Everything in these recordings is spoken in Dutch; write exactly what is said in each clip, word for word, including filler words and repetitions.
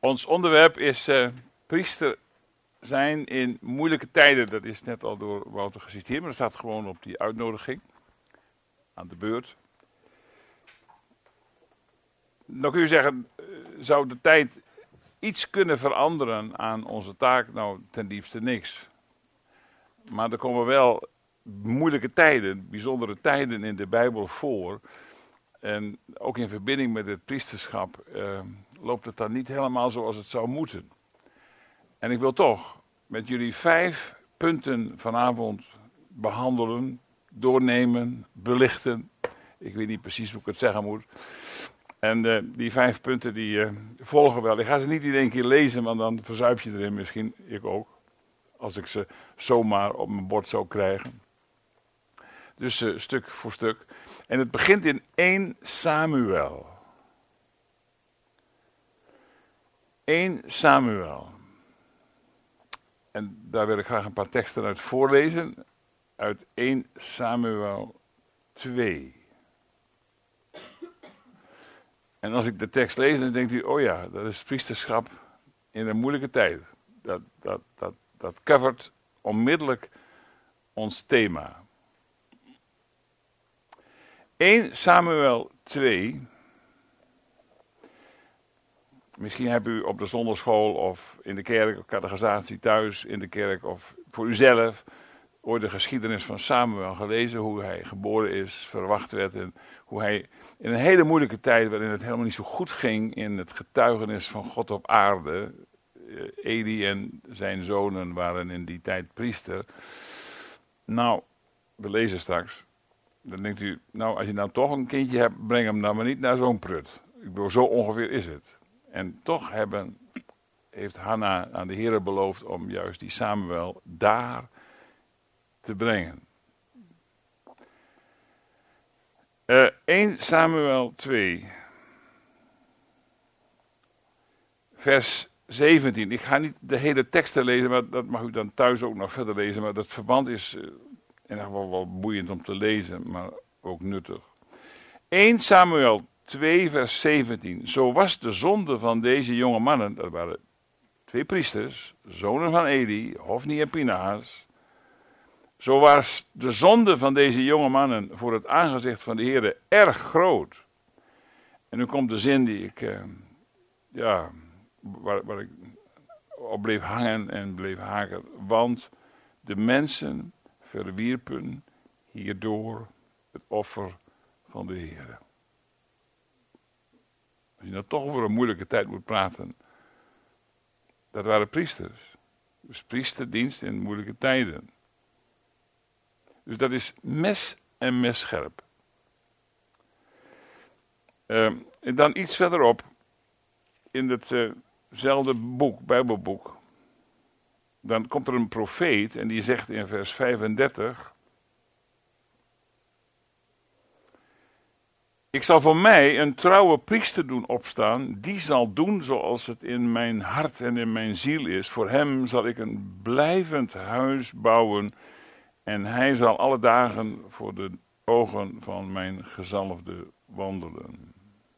Ons onderwerp is uh, priester zijn in moeilijke tijden. Dat is net al door Wouter geciteerd, maar dat staat gewoon op die uitnodiging. Aan de beurt. Dan kun je zeggen, zou de tijd iets kunnen veranderen aan onze taak? Nou, ten diepste niks. Maar er komen wel moeilijke tijden, bijzondere tijden in de Bijbel voor. En ook in verbinding met het priesterschap uh, loopt het dan niet helemaal zoals het zou moeten. En ik wil toch met jullie vijf punten vanavond behandelen, doornemen, belichten. Ik weet niet precies hoe ik het zeggen moet. En uh, die vijf punten die uh, volgen wel. Ik ga ze niet in één keer lezen, want dan verzuip je erin misschien. Ik ook. Als ik ze zomaar op mijn bord zou krijgen. Dus uh, stuk voor stuk. En het begint in eerste Samuel. eerste Samuel. En daar wil ik graag een paar teksten uit voorlezen. Uit eerste Samuel twee. En als ik de tekst lees, dan denkt u, oh ja, dat is priesterschap in een moeilijke tijd. Dat, dat, dat, dat covert onmiddellijk ons thema. eerste Samuel twee. Misschien hebt u op de zondagschool of in de kerk, of catechisatie thuis, in de kerk of voor uzelf ooit de geschiedenis van Samuel gelezen. Hoe hij geboren is, verwacht werd en hoe hij in een hele moeilijke tijd waarin het helemaal niet zo goed ging in het getuigenis van God op aarde. Eli en zijn zonen waren in die tijd priester. Nou, we lezen straks. Dan denkt u, nou als je nou toch een kindje hebt, breng hem dan maar niet naar zo'n prut. Ik bedoel, zo ongeveer is het. En toch hebben, heeft Hanna aan de Heere beloofd om juist die Samuel daar te brengen. Uh, eerste Samuel twee. Vers zeventien. Ik ga niet de hele teksten lezen, maar dat mag u dan thuis ook nog verder lezen. Maar dat verband is uh, in ieder geval wel boeiend om te lezen, maar ook nuttig. eerste Samuel twee vers zeventien. Zo was de zonde van deze jonge mannen, dat waren twee priesters, zonen van Eli, Hofni en Pinahas. Zo was de zonde van deze jonge mannen voor het aangezicht van de Heere erg groot. En nu komt de zin die ik, uh, ja, waar, waar ik op bleef hangen en bleef haken. Want de mensen verwierpen hierdoor het offer van de Heere. Als je nou toch over een moeilijke tijd moet praten. Dat waren priesters. Dus priesterdienst in moeilijke tijden. Dus dat is mes en messcherp. Uh, en dan iets verderop. In hetzelfde uh, boek, Bijbelboek. Dan komt er een profeet en die zegt in vers vijfendertig. Ik zal voor mij een trouwe priester doen opstaan, die zal doen zoals het in mijn hart en in mijn ziel is. Voor hem zal ik een blijvend huis bouwen en hij zal alle dagen voor de ogen van mijn gezalfde wandelen.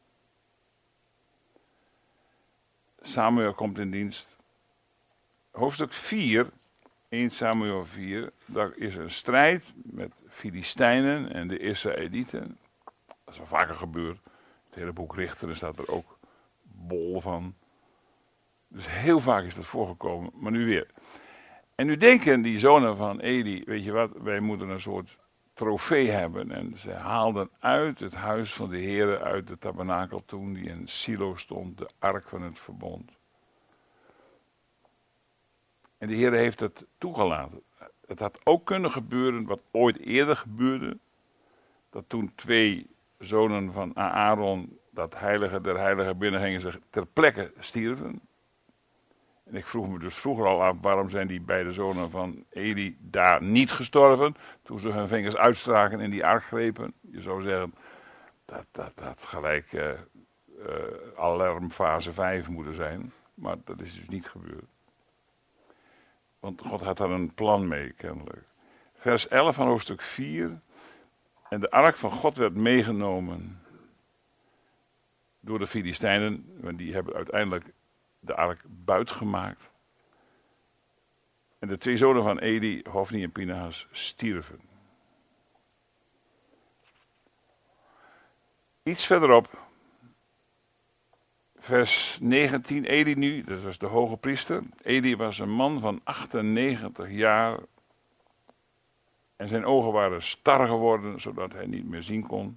Samuel komt in dienst. Hoofdstuk vier, eerste Samuel vier, daar is een strijd met Filistijnen en de Israëlieten. Dat is wel vaker gebeurd. Het hele boek Richteren staat er ook bol van. Dus heel vaak is dat voorgekomen, maar nu weer. En nu denken die zonen van Eli, weet je wat, wij moeten een soort trofee hebben. En ze haalden uit het huis van de Heere, uit de tabernakel toen die in Silo stond, de ark van het verbond. En de Heere heeft het toegelaten. Het had ook kunnen gebeuren wat ooit eerder gebeurde. Dat toen twee zonen van Aaron, dat heilige der heiligen binnengingen, zich ter plekke stierven. En ik vroeg me dus vroeger al af, waarom zijn die beide zonen van Eli daar niet gestorven, toen ze hun vingers uitstraken en die ark grepen. Je zou zeggen, dat dat, dat gelijk uh, uh, alarm fase vijf moeten zijn, maar dat is dus niet gebeurd. Want God had daar een plan mee, kennelijk. Vers elf van hoofdstuk vier. En de ark van God werd meegenomen door de Filistijnen, want die hebben uiteindelijk de ark buitgemaakt. En de twee zonen van Eli, Hofni en Pinehas, stierven. Iets verderop, vers negentien, Eli nu, dat was de hoge priester. Eli was een man van achtennegentig jaar en zijn ogen waren star geworden, zodat hij niet meer zien kon.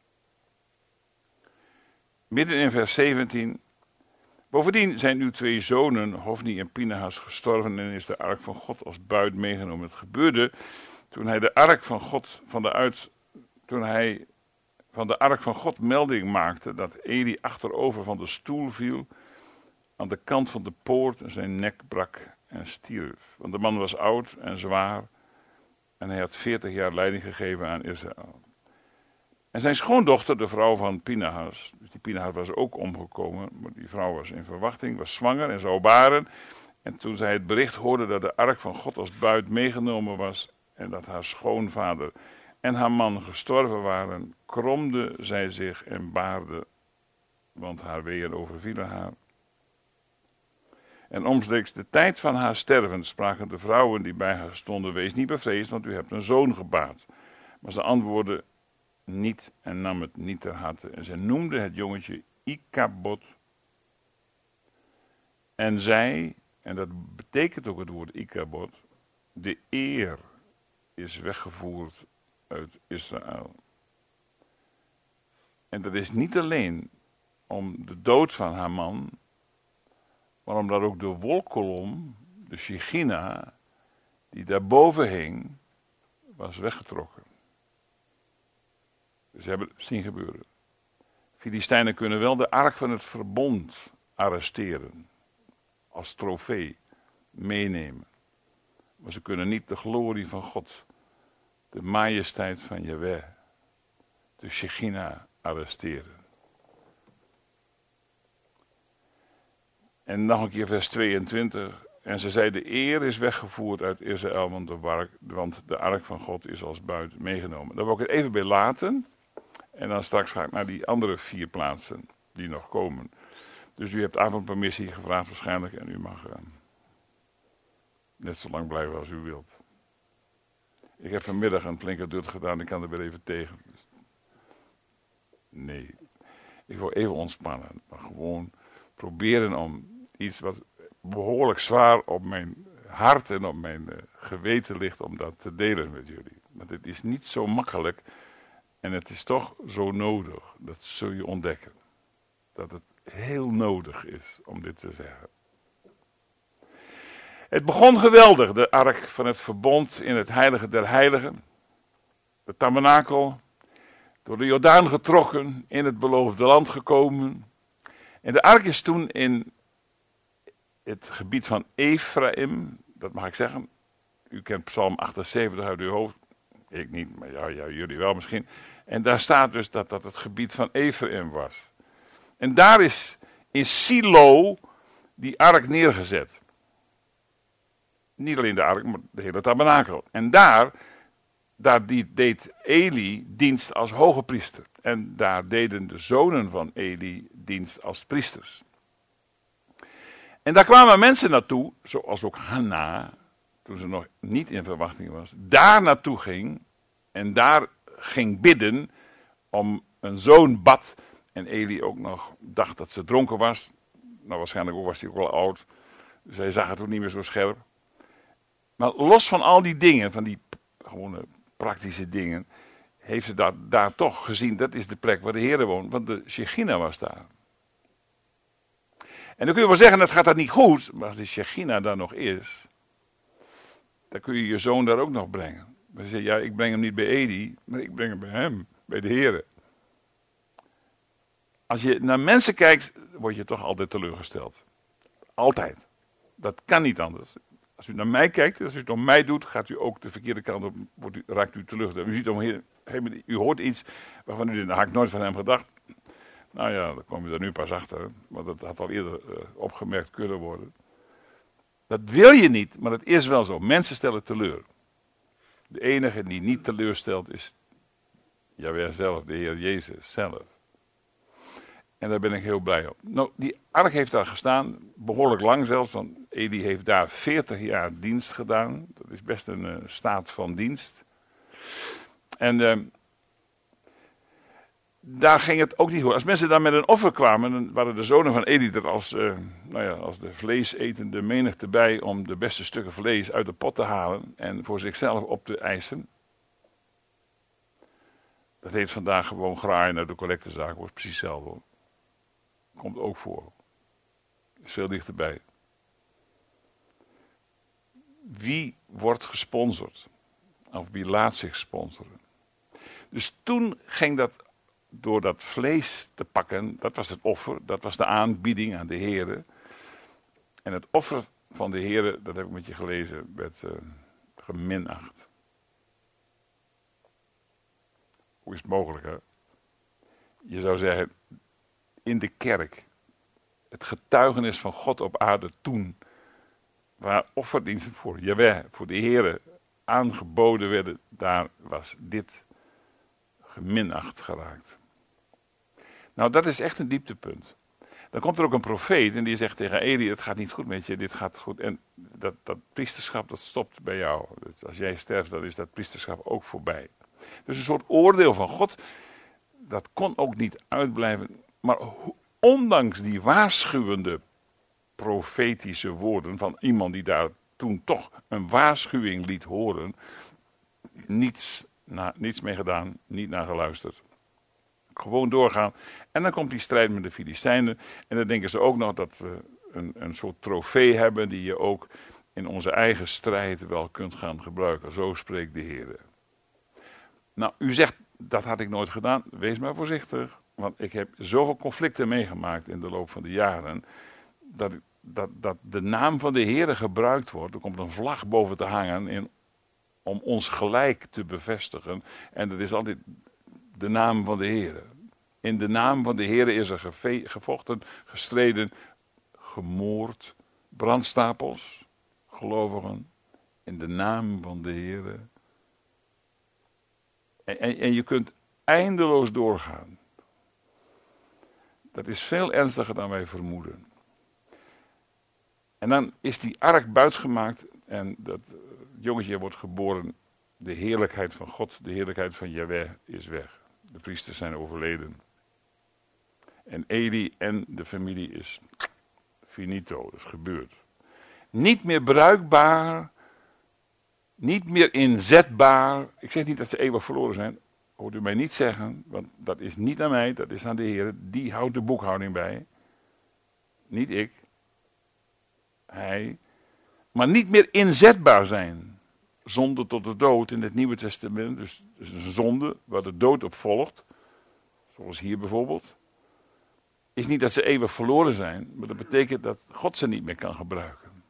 Midden in vers zeventien, bovendien zijn nu twee zonen, Hofni en Pinehas, gestorven en is de ark van God als buit meegenomen. Het gebeurde toen hij de ark van God van de uit, toen hij van de ark van God melding maakte dat Eli achterover van de stoel viel aan de kant van de poort en zijn nek brak en stierf. Want de man was oud en zwaar en hij had veertig jaar leiding gegeven aan Israël. En zijn schoondochter, de vrouw van Pinehas, dus die Pinehas was ook omgekomen, maar die vrouw was in verwachting, was zwanger en zou baren. En toen zij het bericht hoorde dat de ark van God als buit meegenomen was en dat haar schoonvader en haar man gestorven waren, kromde zij zich en baarde, want haar weeën overvielen haar. En omstreeks de tijd van haar sterven spraken de vrouwen die bij haar stonden, wees niet bevreesd, want u hebt een zoon gebaard. Maar ze antwoordde niet en nam het niet ter harte. En zij noemde het jongetje Ikabod. En zij, en dat betekent ook het woord Ikabod, de eer is weggevoerd uit Israël. En dat is niet alleen om de dood van haar man, maar omdat ook de wolkolom, de Shechina, die daarboven hing, was weggetrokken. Ze hebben het zien gebeuren. Filistijnen kunnen wel de ark van het verbond arresteren, als trofee meenemen. Maar ze kunnen niet de glorie van God, de majesteit van Jahweh, de Shechina arresteren. En nog een keer vers tweeëntwintig. En ze zei, de eer is weggevoerd uit Israël, want de, ark, want de ark van God is als buit meegenomen. Daar wil ik het even bij laten. En dan straks ga ik naar die andere vier plaatsen die nog komen. Dus u hebt avondpermissie gevraagd waarschijnlijk en u mag uh, net zo lang blijven als u wilt. Ik heb vanmiddag een flinke dut gedaan, ik kan er weer even tegen. Nee, ik wil even ontspannen. Maar gewoon proberen om iets wat behoorlijk zwaar op mijn hart en op mijn uh, geweten ligt om dat te delen met jullie. Want het is niet zo makkelijk en het is toch zo nodig. Dat zul je ontdekken. Dat het heel nodig is om dit te zeggen. Het begon geweldig, de ark van het verbond in het heilige der heiligen. De tabernakel, door de Jordaan getrokken, in het beloofde land gekomen. En de ark is toen in het gebied van Ephraim, dat mag ik zeggen. U kent Psalm achtenzeventig uit uw hoofd. Ik niet, maar ja, ja, jullie wel misschien. En daar staat dus dat dat het gebied van Ephraim was. En daar is in Silo die ark neergezet. Niet alleen de ark, maar de hele tabernakel. En daar, daar die, deed Eli dienst als hoge priester. En daar deden de zonen van Eli dienst als priesters. En daar kwamen mensen naartoe, zoals ook Hanna, toen ze nog niet in verwachting was, daar naartoe ging en daar ging bidden om een zoon bad. En Eli ook nog dacht dat ze dronken was. Nou, waarschijnlijk ook was hij ook wel oud. Dus hij zag het ook niet meer zo scherp. Maar los van al die dingen, van die gewone praktische dingen, heeft ze daar, daar toch gezien, dat is de plek waar de Heer woont, want de Shechina was daar. En dan kun je wel zeggen, het gaat dat niet goed, maar als de Shechina daar nog is, dan kun je je zoon daar ook nog brengen. Maar ze zeggen, ja, ik breng hem niet bij Eli, maar ik breng hem bij hem, bij de Heer. Als je naar mensen kijkt, word je toch altijd teleurgesteld. Altijd. Dat kan niet anders. Als u naar mij kijkt, als u het naar mij doet, gaat u ook de verkeerde kant op, wordt u, raakt u teleurgesteld. U ziet om, u hoort iets waarvan u denkt, daar had ik nooit van hem gedacht. Nou ja, dan kom je er nu pas achter, want dat had al eerder uh, opgemerkt kunnen worden. Dat wil je niet, maar het is wel zo. Mensen stellen teleur. De enige die niet teleurstelt is Jahweh zelf, de Heer Jezus zelf. En daar ben ik heel blij op. Nou, die ark heeft daar gestaan, behoorlijk lang zelfs, want Eli heeft daar veertig jaar dienst gedaan. Dat is best een uh, staat van dienst. En uh, daar ging het ook niet goed. Als mensen daar met een offer kwamen, dan waren de zonen van Eli er als, uh, nou ja, als de vleesetende menigte bij om de beste stukken vlees uit de pot te halen en voor zichzelf op te eisen. Dat heet vandaag gewoon graaien naar de collectezaak, wordt precies hetzelfde hoor. Komt ook voor. Is veel dichterbij. Wie wordt gesponsord? Of wie laat zich sponsoren? Dus toen ging dat, door dat vlees te pakken, dat was het offer, dat was de aanbieding aan de Here. En het offer van de Here, dat heb ik met je gelezen, werd uh, geminacht. Hoe is het mogelijk, hè? Je zou zeggen, in de kerk, het getuigenis van God op aarde toen, waar offerdiensten voor Jahweh, voor de Here, aangeboden werden, daar was dit geminacht geraakt. Nou, dat is echt een dieptepunt. Dan komt er ook een profeet en die zegt tegen Eli, het gaat niet goed met je, dit gaat goed. En dat, dat priesterschap, dat stopt bij jou. Dus als jij sterft, dan is dat priesterschap ook voorbij. Dus een soort oordeel van God, dat kon ook niet uitblijven. Maar ondanks die waarschuwende profetische woorden van iemand die daar toen toch een waarschuwing liet horen, niets, na, niets mee gedaan, niet naar geluisterd. Gewoon doorgaan. En dan komt die strijd met de Filistijnen. En dan denken ze ook nog dat we een, een soort trofee hebben die je ook in onze eigen strijd wel kunt gaan gebruiken. Zo spreekt de Heer. Nou, u zegt, dat had ik nooit gedaan. Wees maar voorzichtig. Want ik heb zoveel conflicten meegemaakt in de loop van de jaren. Dat, dat, dat de naam van de Heer gebruikt wordt. Er komt een vlag boven te hangen in, om ons gelijk te bevestigen. En dat is altijd de naam van de Heer. In de naam van de Heer is er geve- gevochten, gestreden, gemoord, brandstapels, gelovigen. In de naam van de Heer. En, en, en je kunt eindeloos doorgaan. Dat is veel ernstiger dan wij vermoeden. En dan is die ark buitgemaakt en dat jongetje wordt geboren. De heerlijkheid van God, de heerlijkheid van Jahweh is weg. De priesters zijn overleden. En Eli en de familie is finito, dat is gebeurd. Niet meer bruikbaar, niet meer inzetbaar. Ik zeg niet dat ze eeuwig verloren zijn. Hoort u mij niet zeggen, want dat is niet aan mij, dat is aan de Heer. Die houdt de boekhouding bij. Niet ik. Hij. Maar niet meer inzetbaar zijn. Zonde tot de dood in het Nieuwe Testament. Dus, dus een zonde waar de dood op volgt. Zoals hier bijvoorbeeld. Is niet dat ze eeuwig verloren zijn. Maar dat betekent dat God ze niet meer kan gebruiken.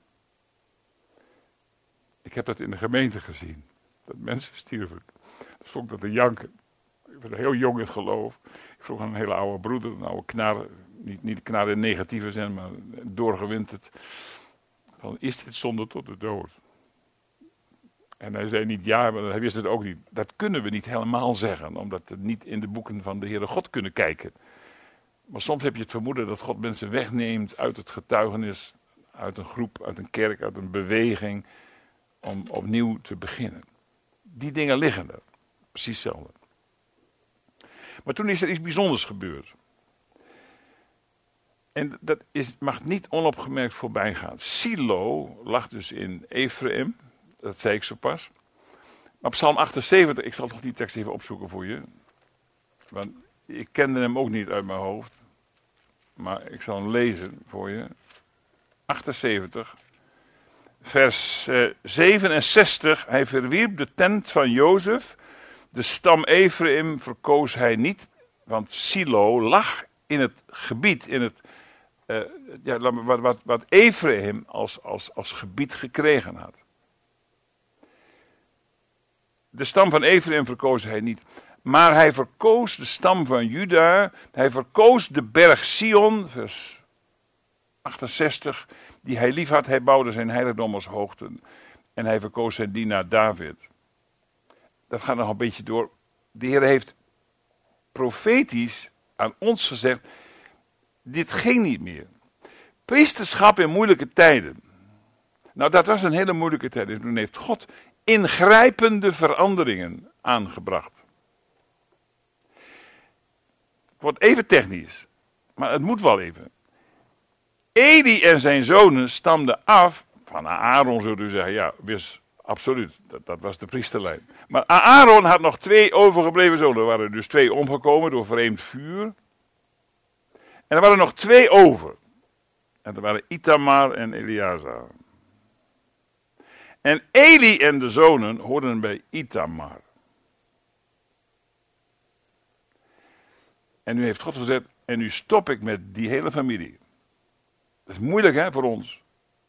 Ik heb dat in de gemeente gezien. Dat mensen stierven. Dan stond ik dat te janken. Ik was heel jong in het geloof. Ik vroeg aan een hele oude broeder. Een oude knar. Niet, niet knar in negatieve zin. Maar doorgewinterd. Van, is dit zonde tot de dood? En hij zei niet ja, maar hij wist het ook niet. Dat kunnen we niet helemaal zeggen, omdat we niet in de boeken van de Heere God kunnen kijken. Maar soms heb je het vermoeden dat God mensen wegneemt uit het getuigenis, uit een groep, uit een kerk, uit een beweging, om opnieuw te beginnen. Die dingen liggen er, precies hetzelfde. Maar toen is er iets bijzonders gebeurd. En dat is, mag niet onopgemerkt voorbij gaan. Silo lag dus in Ephraim. Dat zei ik zo pas. Maar Psalm achtenzeventig, ik zal toch die tekst even opzoeken voor je. Want ik kende hem ook niet uit mijn hoofd. Maar ik zal hem lezen voor je. achtenzeventig. Vers uh, zevenenzestig. Hij verwierp de tent van Jozef. De stam Ephraim verkoos hij niet. Want Silo lag in het gebied, in het, uh, ja, wat, wat, wat Ephraim als, als, als gebied gekregen had. De stam van Ephraim verkoos hij niet. Maar hij verkoos de stam van Juda. Hij verkoos de berg Sion, vers achtenzestig, die hij lief had. Hij bouwde zijn heiligdom als hoogte. En hij verkoos zijn dienaar David. Dat gaat nog een beetje door. De Heer heeft profetisch aan ons gezegd, dit ging niet meer. Priesterschap in moeilijke tijden. Nou, dat was een hele moeilijke tijd. En toen heeft God ingrijpende veranderingen aangebracht. Het wordt even technisch, maar het moet wel even. Eli en zijn zonen stamden af van Aaron, zult u zeggen. Ja, wist, absoluut, dat, dat was de priesterlijn. Maar Aaron had nog twee overgebleven zonen. Er waren dus twee omgekomen door vreemd vuur. En er waren nog twee over. En dat waren Itamar en Eleazar. En Eli en de zonen hoorden bij Itamar. En nu heeft God gezegd, en nu stop ik met die hele familie. Dat is moeilijk, hè, voor ons.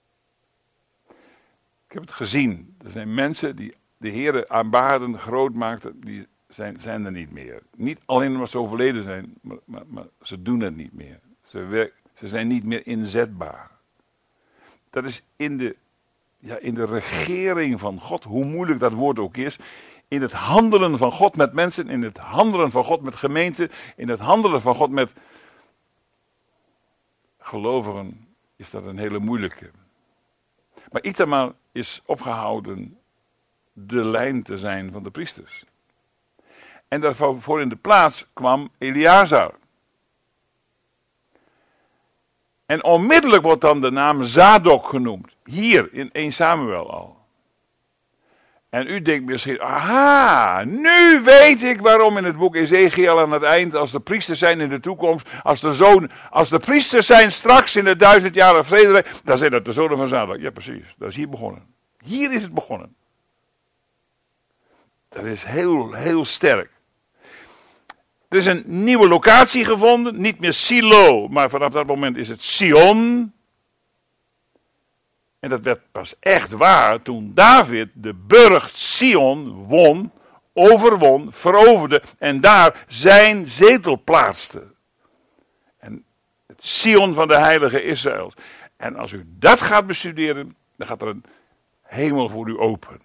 Ik heb het gezien. Er zijn mensen die de Heere aanbaarden, groot maakten, die zijn, zijn er niet meer. Niet alleen omdat ze overleden zijn, maar, maar, maar ze doen het niet meer. Ze, werk, ze zijn niet meer inzetbaar. Dat is in de, ja, in de regering van God, hoe moeilijk dat woord ook is. In het handelen van God met mensen, in het handelen van God met gemeenten, in het handelen van God met gelovigen, is dat een hele moeilijke. Maar Itamar is opgehouden de lijn te zijn van de priesters. En daarvoor in de plaats kwam Eleazar. En onmiddellijk wordt dan de naam Zadok genoemd. Hier in Eerste Samuel al. En u denkt misschien, aha, nu weet ik waarom in het boek Ezekiel aan het eind, als de priesters zijn in de toekomst, als de zoon, als de priesters zijn straks in de duizendjarige vrederijk, dan zijn dat de zonen van Zadok. Ja, precies, dat is hier begonnen. Hier is het begonnen. Dat is heel, heel sterk. Er is een nieuwe locatie gevonden, niet meer Silo, maar vanaf dat moment is het Sion. En dat werd pas echt waar toen David de burcht Sion won, overwon, veroverde en daar zijn zetel plaatste. En het Sion van de heilige Israël. En als u dat gaat bestuderen, dan gaat er een hemel voor u open.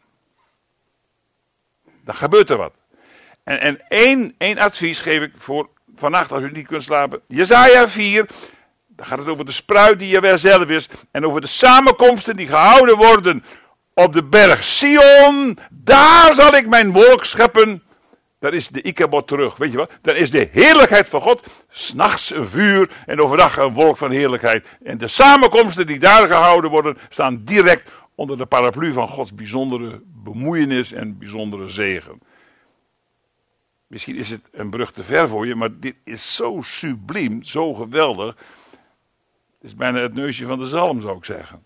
Dan gebeurt er wat. En, en één, één advies geef ik voor vannacht als u niet kunt slapen. Jesaja vier. Dan gaat het over de spruit die Jahweh zelf is. En over de samenkomsten die gehouden worden op de berg Sion. Daar zal ik mijn wolk scheppen. Daar is de Ikabod terug. Weet je wat? Dan is de heerlijkheid van God. 's Nachts een vuur en overdag een wolk van heerlijkheid. En de samenkomsten die daar gehouden worden staan direct onder de paraplu van Gods bijzondere bemoeienis en bijzondere zegen. Misschien is het een brug te ver voor je, maar dit is zo subliem, zo geweldig. Het is bijna het neusje van de zalm, zou ik zeggen.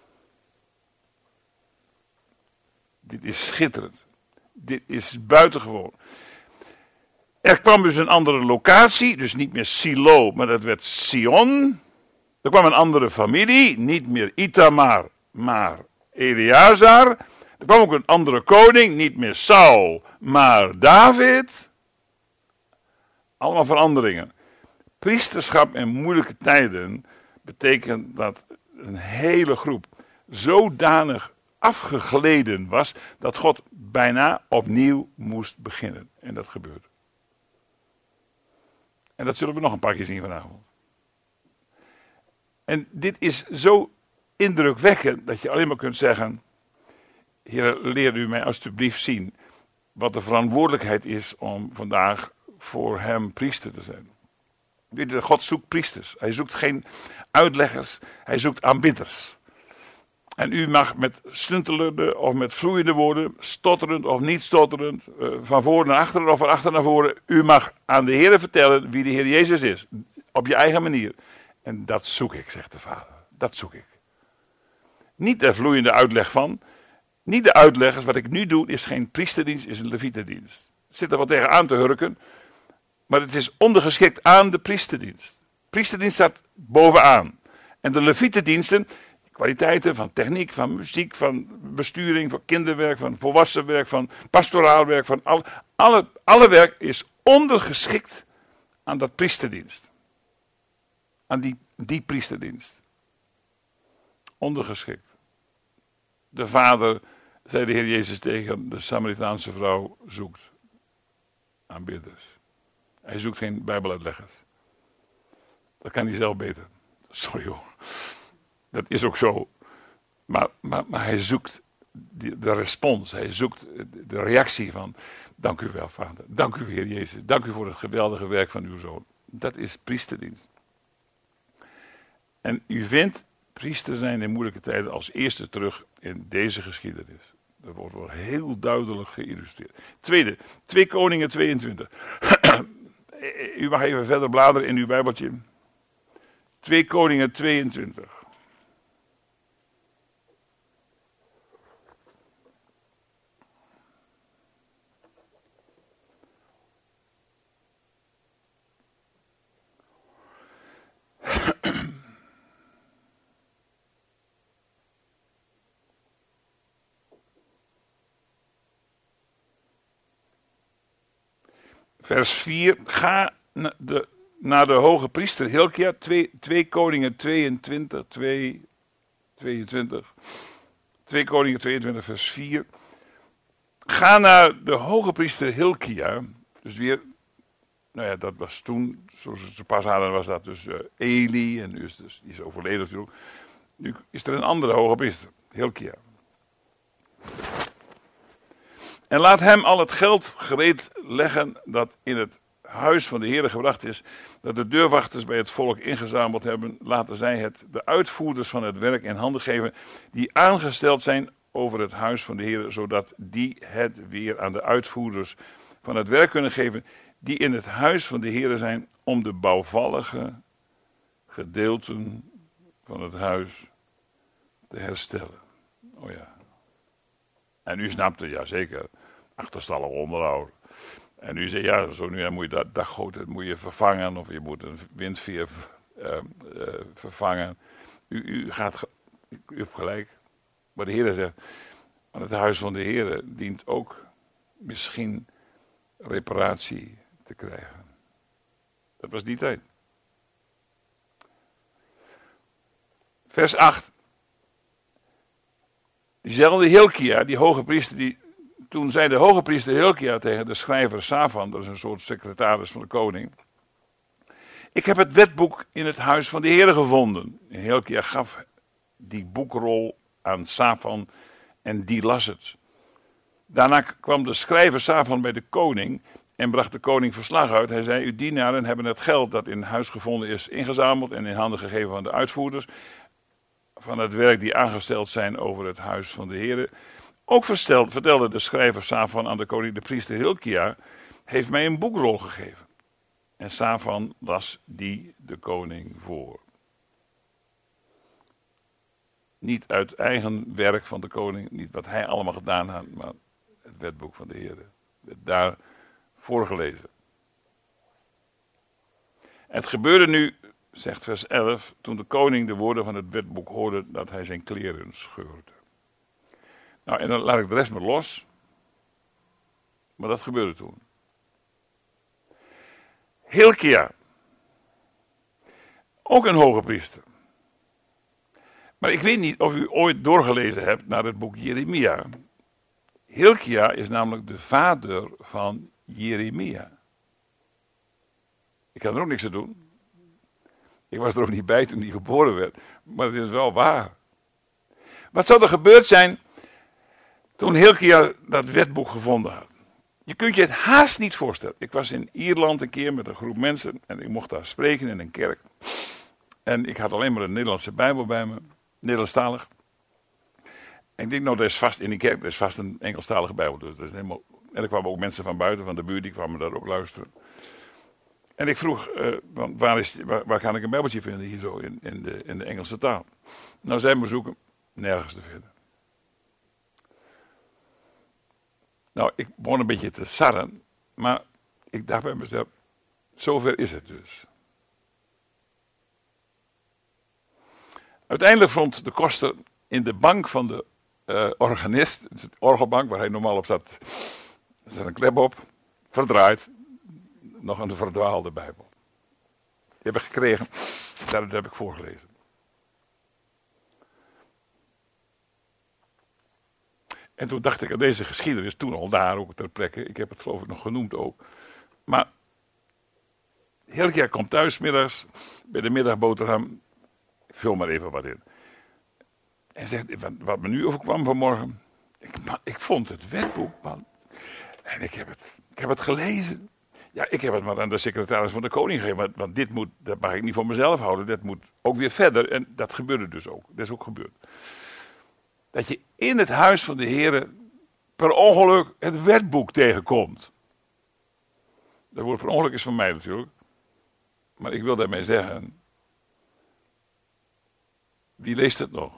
Dit is schitterend. Dit is buitengewoon. Er kwam dus een andere locatie, dus niet meer Silo, maar dat werd Sion. Er kwam een andere familie, niet meer Itamar, maar Eleazar. Er kwam ook een andere koning, niet meer Saul, maar David. Allemaal veranderingen. Priesterschap in moeilijke tijden betekent dat een hele groep zodanig afgegleden was, dat God bijna opnieuw moest beginnen. En dat gebeurde. En dat zullen we nog een paar keer zien vanavond. En dit is zo indrukwekkend, dat je alleen maar kunt zeggen, Heer, leer u mij alstublieft zien wat de verantwoordelijkheid is om vandaag voor hem priester te zijn. Weet je, God zoekt priesters. Hij zoekt geen uitleggers, hij zoekt aanbidders. En u mag met stuntelende of met vloeiende woorden, stotterend of niet stotterend, van voor naar achteren of van achter naar voren, u mag aan de Heer vertellen wie de Heer Jezus is. Op je eigen manier. En dat zoek ik, zegt de Vader. Dat zoek ik. Niet de vloeiende uitleg van. Niet de uitleggers. Wat ik nu doe is geen priesterdienst, is een levietendienst. Ik zit er wat tegen aan te hurken. Maar het is ondergeschikt aan de priesterdienst. Priesterdienst staat bovenaan. En de levietendiensten, kwaliteiten van techniek, van muziek, van besturing, van kinderwerk, van volwassenwerk, van pastoraal werk, van al, alle, alle werk is ondergeschikt aan dat priesterdienst. Aan die, die priesterdienst. Ondergeschikt. De Vader, zei de Heer Jezus tegen de Samaritaanse vrouw, zoekt aanbidders. Hij zoekt geen bijbeluitleggers. Dat kan hij zelf beter. Sorry hoor. Dat is ook zo. Maar, maar, maar hij zoekt de, de respons. Hij zoekt de reactie van, dank u wel, Vader. Dank u, Heer Jezus. Dank u voor het geweldige werk van uw Zoon. Dat is priesterdienst. En u vindt priester zijn in moeilijke tijden als eerste terug in deze geschiedenis. Dat wordt wel heel duidelijk geïllustreerd. Tweede, twee Koningen tweeëntwintig. U mag even verder bladeren in uw Bijbeltje. twee Koningen tweeëntwintig. Vers vier, ga na de, naar de hoge priester Hilkia, twee Koningen tweeëntwintig, twee, tweeëntwintig, twee Koningen tweeëntwintig vers vier. Ga naar de hoge priester Hilkia, dus weer, nou ja, dat was toen, zoals ze pas hadden was dat dus uh, Eli, en nu is dus, die is overleden natuurlijk. Nu is er een andere hoge priester, Hilkia. En laat hem al het geld gereed leggen dat in het huis van de Heere gebracht is, dat de deurwachters bij het volk ingezameld hebben. Laten zij het de uitvoerders van het werk in handen geven, die aangesteld zijn over het huis van de Heere, zodat die het weer aan de uitvoerders van het werk kunnen geven, die in het huis van de Heere zijn, om de bouwvallige gedeelten van het huis te herstellen. Oh ja. En u snapt het, ja zeker. Achterstallig onderhoud. En u zegt, ja, zo nu moet je dat daggoot moet je vervangen, of je moet een windveer uh, uh, vervangen. U, u gaat, u hebt gelijk. Maar de Heer zegt, maar het huis van de Heer dient ook misschien reparatie te krijgen. Dat was die tijd. Vers acht. Diezelfde Hilkia, die hoge priester, die, toen zei de hoge priester Hilkia tegen de schrijver Safan, dat is een soort secretaris van de koning. Ik heb het wetboek in het huis van de Heere gevonden. En Hilkia gaf die boekrol aan Safan en die las het. Daarna kwam de schrijver Safan bij de koning en bracht de koning verslag uit. Hij zei, uw dienaren hebben het geld dat in huis gevonden is ingezameld en in handen gegeven aan de uitvoerders van het werk die aangesteld zijn over het huis van de Heere. Ook versteld, vertelde de schrijver Safan aan de koning, de priester Hilkia heeft mij een boekrol gegeven. En Safan las die de koning voor. Niet uit eigen werk van de koning, niet wat hij allemaal gedaan had, maar het wetboek van de Heere werd daar voorgelezen. Het gebeurde nu, zegt vers elf, toen de koning de woorden van het wetboek hoorde, dat hij zijn kleren scheurde. Nou, en dan laat ik de rest maar los. Maar dat gebeurde toen. Hilkia. Ook een hoge priester. Maar ik weet niet of u ooit doorgelezen hebt naar het boek Jeremia. Hilkia is namelijk de vader van Jeremia. Ik kan er ook niks aan doen. Ik was er ook niet bij toen hij geboren werd. Maar het is wel waar. Wat zou er gebeurd zijn toen Hilkia dat wetboek gevonden had? Je kunt je het haast niet voorstellen. Ik was in Ierland een keer met een groep mensen en ik mocht daar spreken in een kerk. En ik had alleen maar een Nederlandse Bijbel bij me, Nederlandstalig. En ik denk, nou, dat is vast in die kerk, dat is vast een Engelstalige Bijbel. Dus dat is helemaal. En er kwamen ook mensen van buiten, van de buurt, die kwamen daar ook luisteren. En ik vroeg, uh, waar, is, waar, waar kan ik een Bijbeltje vinden hier zo in, in, de, in de Engelse taal? Nou, zij me zoeken, nergens te vinden. Nou, ik begon een beetje te sarren, maar ik dacht bij mezelf, zover is het dus. Uiteindelijk vond de koster in de bank van de uh, organist, de orgelbank waar hij normaal op zat, er zat een klep op, verdraaid, nog een verdwaalde Bijbel. Die heb ik gekregen, dat heb ik voorgelezen. En toen dacht ik aan deze geschiedenis, toen al daar ook ter plekke, ik heb het geloof ik nog genoemd ook. Maar Elke keer komt thuis middags, bij de middagboterham, vul maar even wat in. En zegt, wat, wat me nu overkwam vanmorgen, ik, man, ik vond het wetboek, man. En ik heb het, ik heb het gelezen. Ja, ik heb het maar aan de secretaris van de koning gegeven, want, want dit moet, dat mag ik niet voor mezelf houden, dat moet ook weer verder. En dat gebeurde dus ook, dat is ook gebeurd. Dat je in het huis van de Heer per ongeluk het wetboek tegenkomt. Dat woord per ongeluk is van mij natuurlijk. Maar ik wil daarmee zeggen, wie leest het nog?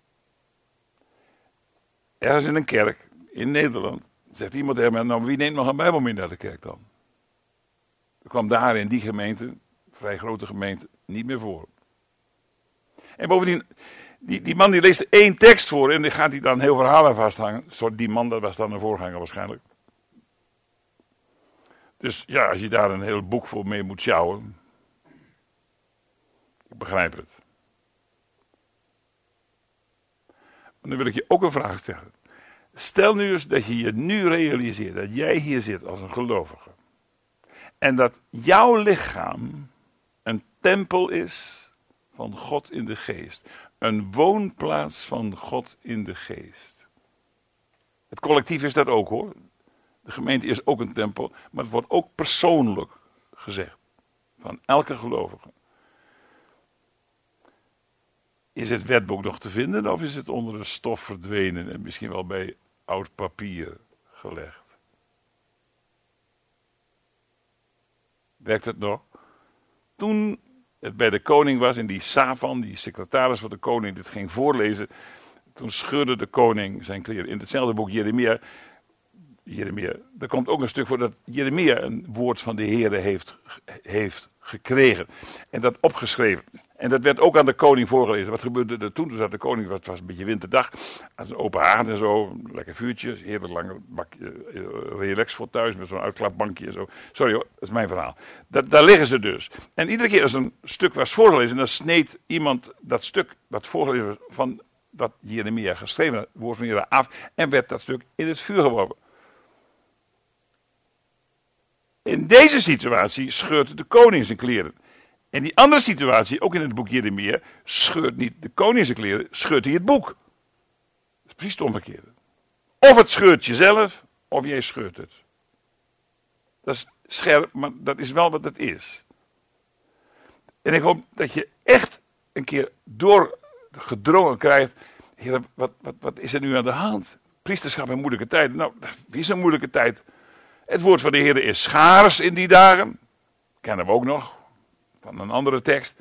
Ergens in een kerk, in Nederland, zegt iemand tegen mij, nou wie neemt nog een Bijbel mee naar de kerk dan? Er kwam daar in die gemeente, vrij grote gemeente, niet meer voor. En bovendien, die, die man die leest één tekst voor en die gaat hij dan heel verhaal aan vasthangen. Zo, die man, dat was dan een voorganger waarschijnlijk. Dus ja, als je daar een heel boek voor mee moet sjouwen, ik begrijp het. Maar dan wil ik je ook een vraag stellen. Stel nu eens dat je je nu realiseert dat jij hier zit als een gelovige. En dat jouw lichaam een tempel is van God in de geest. Een woonplaats van God in de geest. Het collectief is dat ook hoor. De gemeente is ook een tempel. Maar het wordt ook persoonlijk gezegd. Van elke gelovige. Is het wetboek nog te vinden of is het onder de stof verdwenen en misschien wel bij oud papier gelegd? Werkt het nog? Toen het bij de koning was en die Safan, die secretaris van de koning, dit ging voorlezen, toen scheurde de koning zijn kleren. In hetzelfde boek Jeremia, Jeremia, er komt ook een stuk voor dat Jeremia een woord van de Heere heeft, heeft gekregen. En dat opgeschreven. En dat werd ook aan de koning voorgelezen. Wat gebeurde er toen? Toen zat de koning, het was een beetje winterdag, aan zijn open haard en zo, lekker vuurtje, heerlijk lange bakje, relax voor thuis met zo'n uitklapbankje en zo. Sorry hoor, dat is mijn verhaal. Dat, daar liggen ze dus. En iedere keer als een stuk was voorgelezen, dan sneed iemand dat stuk wat voorgelezen was van dat Jeremia geschreven had, woord van Heere af, en werd dat stuk in het vuur geworpen. In deze situatie scheurt de koning zijn kleren. In die andere situatie, ook in het boek Jeremia, scheurt niet de koning zijn kleren, scheurt hij het boek. Dat is precies het omgekeerde. Of het scheurt jezelf, of jij scheurt het. Dat is scherp, maar dat is wel wat het is. En ik hoop dat je echt een keer doorgedrongen krijgt. Heer, wat, wat, wat is er nu aan de hand? Priesterschap in moeilijke tijden. Nou, wie is een moeilijke tijd? Het woord van de Heer is schaars in die dagen. Kennen we ook nog. Van een andere tekst.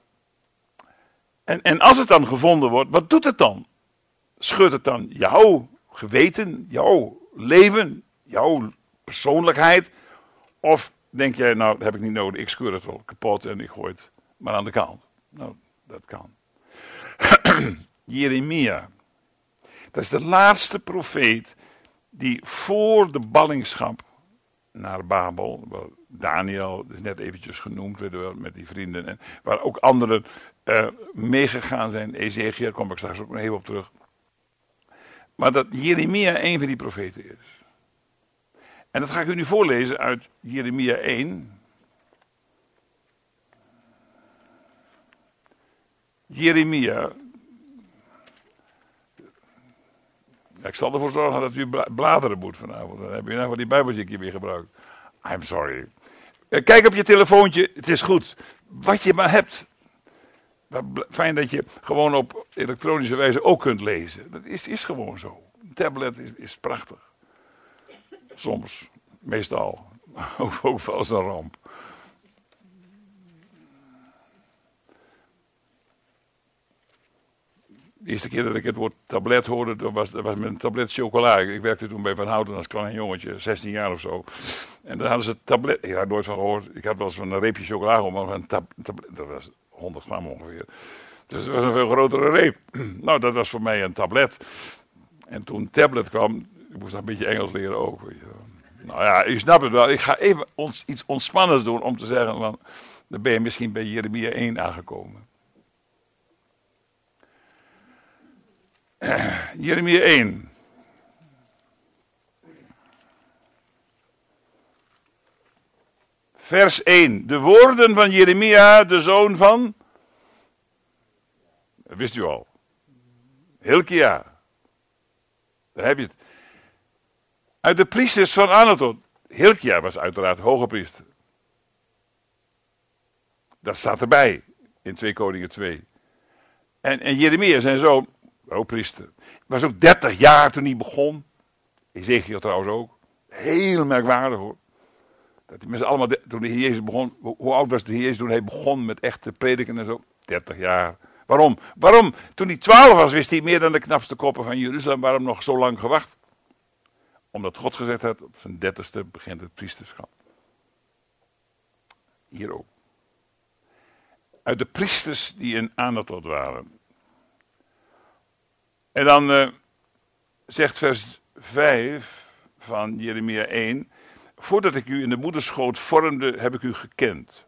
En, en als het dan gevonden wordt, wat doet het dan? Scheurt het dan jouw geweten, jouw leven, jouw persoonlijkheid? Of denk jij, nou dat heb ik niet nodig, ik scheur het wel kapot en ik gooi het maar aan de kant. Nou, dat kan. Jeremia. Dat is de laatste profeet die voor de ballingschap naar Babel, Daniel is net eventjes genoemd met die vrienden, en waar ook anderen uh, meegegaan zijn, Ezekiel, daar kom ik straks ook nog even op terug. Maar dat Jeremia een van die profeten is. En dat ga ik u nu voorlezen uit Jeremia één. Jeremia. Ja, ik zal ervoor zorgen dat u bladeren moet vanavond. Dan heb je nou die Bijbeltje een keer weer gebruikt. I'm sorry. Kijk op je telefoontje, het is goed. Wat je maar hebt. Fijn dat je gewoon op elektronische wijze ook kunt lezen. Dat is, is gewoon zo. Een tablet is, is prachtig. Soms, meestal. Ook, ook wel eens een ramp. De eerste keer dat ik het woord tablet hoorde, dat was, dat was met een tablet chocola. Ik werkte toen bij Van Houten als klein jongetje, zestien jaar of zo. En dan hadden ze tablet, ik had nooit van gehoord. Ik had wel eens van een reepje chocola, maar een tab, tablet, dat was honderd gram ongeveer. Dus het was een veel grotere reep. Nou, dat was voor mij een tablet. En toen een tablet kwam, ik moest een beetje Engels leren ook. Weet je. Nou ja, je snapt het wel. Ik ga even ons, iets ontspannends doen om te zeggen, van, dan ben je misschien bij Jeremia één aangekomen. Jeremia één. Vers één. De woorden van Jeremia, de zoon van... Dat wist u al. Hilkia. Daar heb je het. Uit de priesters van Anatot. Hilkia was uiteraard hoge priester. Dat staat erbij in twee Koningen twee. En, en Jeremia, zijn zoon, ook priester, was ook dertig jaar toen hij begon. Ezekiel trouwens ook. Heel merkwaardig hoor. Dat die mensen allemaal, toen de Heer Jezus begon, hoe oud was de Heer Jezus toen hij begon met echt te prediken en zo? dertig jaar. Waarom? Waarom? Toen hij twaalf was, wist hij meer dan de knapste koppen van Jeruzalem. Waarom nog zo lang gewacht? Omdat God gezegd had, op zijn dertigste begint het priesterschap. Hier ook. Uit de priesters die in Anatot waren. En dan uh, zegt vers vijf van Jeremia één. Voordat ik u in de moederschoot vormde, heb ik u gekend.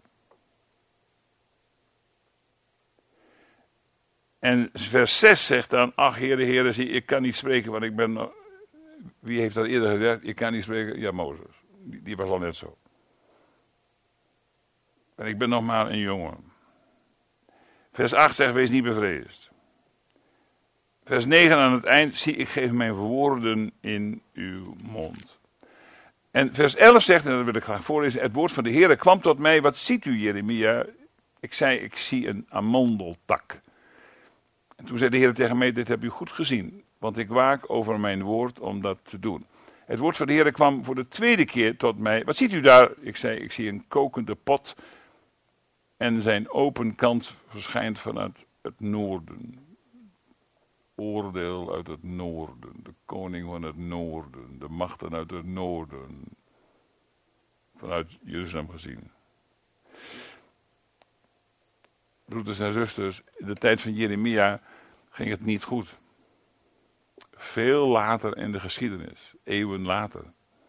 En vers zes zegt dan, ach Heere, Heere, zie, ik kan niet spreken, want ik ben... Wie heeft dat eerder gezegd? Ik kan niet spreken? Ja, Mozes. Die, die was al net zo. En ik ben nog maar een jongen. Vers acht zegt, wees niet bevreesd. Vers negen aan het eind, zie, ik geef mijn woorden in uw mond. En vers elf zegt, en dat wil ik graag voorlezen, het woord van de Heere kwam tot mij, wat ziet u Jeremia? Ik zei, ik zie een amandeltak. En toen zei de Heer tegen mij, dit heb u goed gezien, want ik waak over mijn woord om dat te doen. Het woord van de Heer kwam voor de tweede keer tot mij. Wat ziet u daar? Ik zei, ik zie een kokende pot en zijn open kant verschijnt vanuit het noorden. Oordeel uit het noorden, de koning van het noorden, de machten uit het noorden, vanuit Jeruzalem gezien. Broeders en zusters, in de tijd van Jeremia ging het niet goed. Veel later in de geschiedenis, eeuwen later.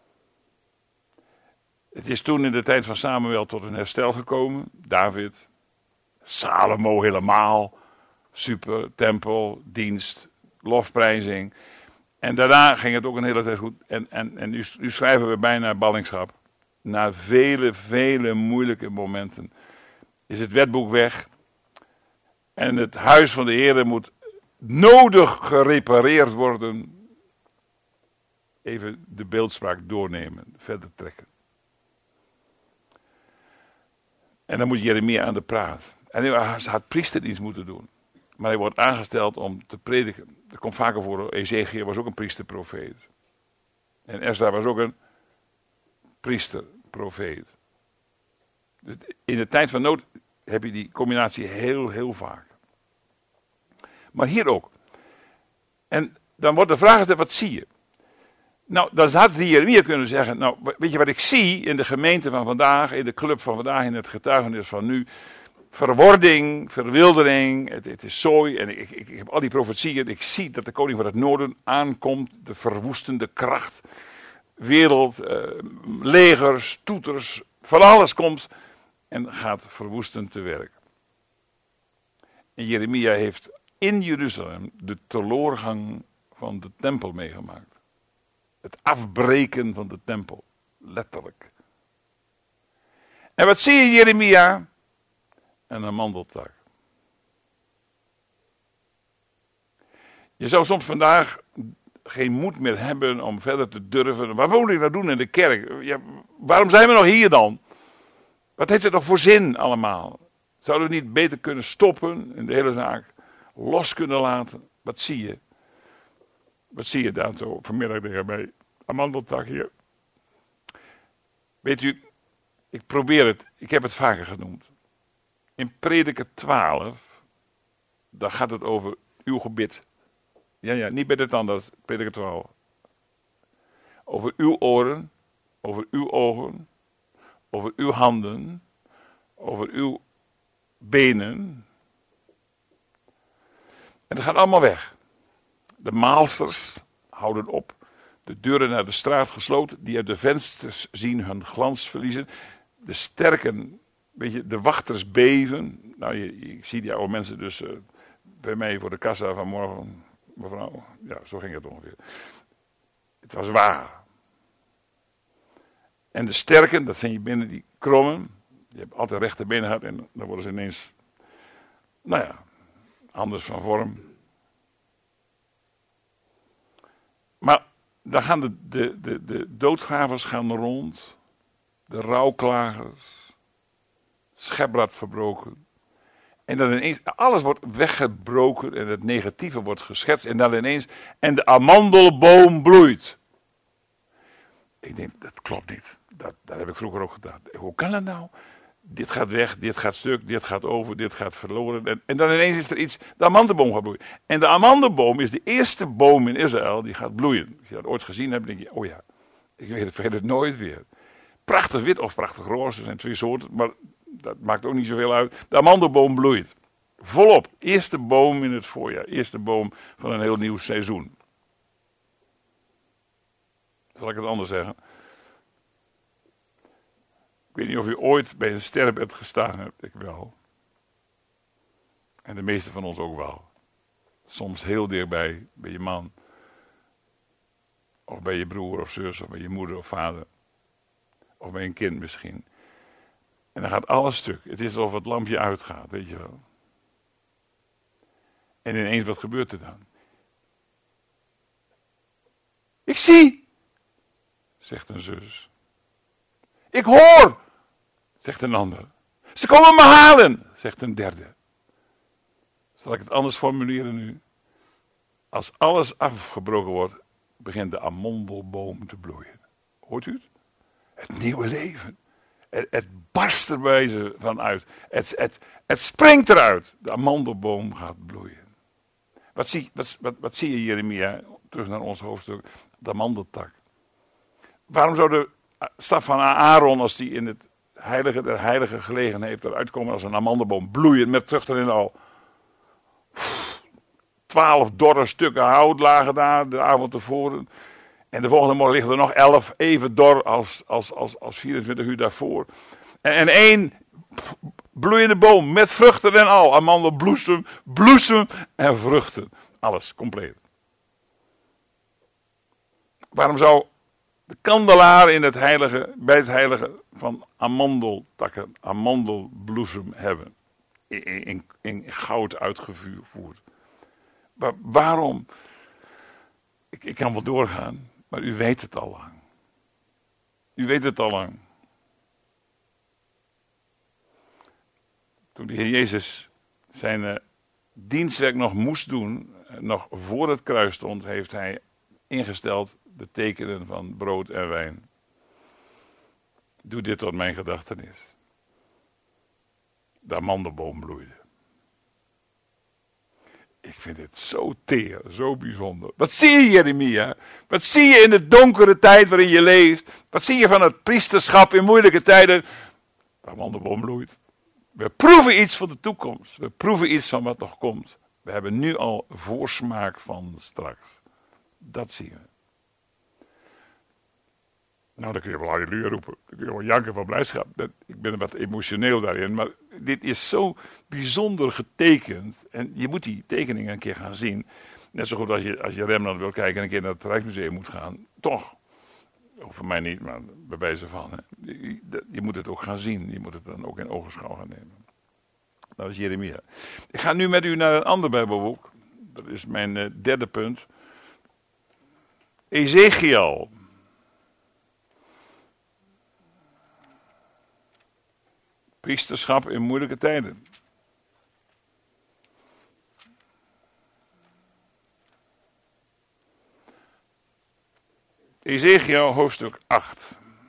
Het is toen in de tijd van Samuel tot een herstel gekomen. David, Salomo helemaal, super, tempel, dienst, lofprijzing. En daarna ging het ook een hele tijd goed. En, en, en nu, nu schrijven we bijna ballingschap. Na vele, vele moeilijke momenten is het wetboek weg. En het huis van de Heer moet nodig gerepareerd worden. Even de beeldspraak doornemen, verder trekken. En dan moet Jeremia aan de praat. En hij had priesterdienst moeten doen. Maar hij wordt aangesteld om te prediken. Dat komt vaker voor. Ezekiel was ook een priesterprofeet. En Esra was ook een priesterprofeet. Dus in de tijd van nood heb je die combinatie heel, heel vaak. Maar hier ook. En dan wordt de vraag gesteld, wat zie je? Nou, dan had Jeremia kunnen zeggen, nou, weet je wat ik zie in de gemeente van vandaag, in de club van vandaag, in het getuigenis van nu? Verwording, verwildering, het, het is zooi. En ik, ik, ik heb al die profetieën. Ik zie dat de koning van het noorden aankomt. De verwoestende kracht. Wereld, uh, legers, toeters. Van alles komt. En gaat verwoestend te werk. En Jeremia heeft in Jeruzalem de teloorgang van de tempel meegemaakt. Het afbreken van de tempel. Letterlijk. En wat zie je Jeremia? En een mandeltak. Je zou soms vandaag geen moed meer hebben om verder te durven. Wat wil ik nou doen in de kerk? Ja, waarom zijn we nog hier dan? Wat heeft het nog voor zin allemaal? Zouden we niet beter kunnen stoppen en de hele zaak los kunnen laten? Wat zie je? Wat zie je daar zo vanmiddag tegen mij? Een mandeltak hier. Weet u, ik probeer het. Ik heb het vaker genoemd. In Prediker twaalf, daar gaat het over uw gebit. Ja, ja, niet bij de tandarts, Prediker twaalf. Over uw oren, over uw ogen, over uw handen, over uw benen. En dat gaat allemaal weg. De maalsters houden op. De deuren naar de straat gesloten, die uit de vensters zien hun glans verliezen. De sterken... Weet je, de wachters beven. Nou, je, ik zie die oude mensen dus uh, bij mij voor de kassa vanmorgen. Mevrouw, ja, zo ging het ongeveer. Het was waar. En de sterken, dat zijn je benen die krommen. Je hebt altijd rechte benen gehad en dan worden ze ineens, nou ja, anders van vorm. Maar dan gaan de, de, de, de doodgravers gaan rond. De rouwklagers. Schebrad verbroken. En dan ineens, alles wordt weggebroken en het negatieve wordt geschetst. En dan ineens, en de amandelboom bloeit. Ik denk, dat klopt niet. Dat, dat heb ik vroeger ook gedaan. Hoe kan het nou? Dit gaat weg, dit gaat stuk, dit gaat over, dit gaat verloren. En, en dan ineens is er iets, de amandelboom gaat bloeien. En de amandelboom is de eerste boom in Israël die gaat bloeien. Als je dat ooit gezien hebt, denk je, oh ja, ik weet het verder nooit weer. Prachtig wit of prachtig roze, er zijn twee soorten, maar dat maakt ook niet zoveel uit. De amandelboom bloeit. Volop. Eerste boom in het voorjaar. Eerste boom van een heel nieuw seizoen. Zal ik het anders zeggen? Ik weet niet of u ooit bij een sterrenbed gestaan hebt. Ik wel. En de meeste van ons ook wel. Soms heel dichtbij, bij je man. Of bij je broer of zus, of bij je moeder of vader. Of bij een kind misschien. En dan gaat alles stuk. Het is alsof het lampje uitgaat, weet je wel. En ineens, wat gebeurt er dan? Ik zie, zegt een zus. Ik hoor, zegt een ander. Ze komen me halen, zegt een derde. Zal ik het anders formuleren nu? Als alles afgebroken wordt, begint de amandelboom te bloeien. Hoort u het? Het nieuwe leven. Het, het barst er bij ze van uit. Het, het, het springt eruit. De amandelboom gaat bloeien. Wat zie, wat, wat, wat zie je, Jeremia? Terug naar ons hoofdstuk. De amandeltak. Waarom zou de staf van Aaron, als die in het heilige der heilige gelegen heeft, eruit komen als een amandelboom, bloeien met vruchten en al. Twaalf dorre stukken hout lagen daar de avond tevoren. En de volgende morgen liggen er nog elf, even dor als, als, als, als vierentwintig uur daarvoor. En, en één bloeiende boom met vruchten en al. Amandelbloesem, bloesem en vruchten. Alles, compleet. Waarom zou de kandelaar in het heilige, bij het heilige van amandeltakken, amandelbloesem hebben? In, in, in goud uitgevoerd. Maar waarom? Ik, ik kan wel doorgaan. Maar u weet het al lang. U weet het al lang. Toen de Heer Jezus zijn uh, dienstwerk nog moest doen, uh, nog voor het kruis stond, heeft hij ingesteld de tekenen van brood en wijn. Doe dit tot mijn gedachtenis. De amandelboom bloeide. Ik vind het zo teer, zo bijzonder. Wat zie je, Jeremia? Wat zie je in de donkere tijd waarin je leeft? Wat zie je van het priesterschap in moeilijke tijden? De amandelboom bloeit. We proeven iets van de toekomst. We proeven iets van wat nog komt. We hebben nu al voorsmaak van straks. Dat zien we. Nou, dan kun je wel halleluja roepen. Dan kun je wel janken van blijdschap. Dat, ik ben wat emotioneel daarin. Maar dit is zo bijzonder getekend. En je moet die tekeningen een keer gaan zien. Net zo goed als je, als je Rembrandt wil kijken en een keer naar het Rijksmuseum moet gaan. Toch. Ook voor mij niet, maar bij wijze van. Hè. Je, je moet het ook gaan zien. Je moet het dan ook in ogenschouw gaan nemen. Dat is Jeremia. Ik ga nu met u naar een ander Bijbelboek. Dat is mijn uh, derde punt. Ezekiel. Priesterschap in moeilijke tijden. Ezekiel hoofdstuk acht.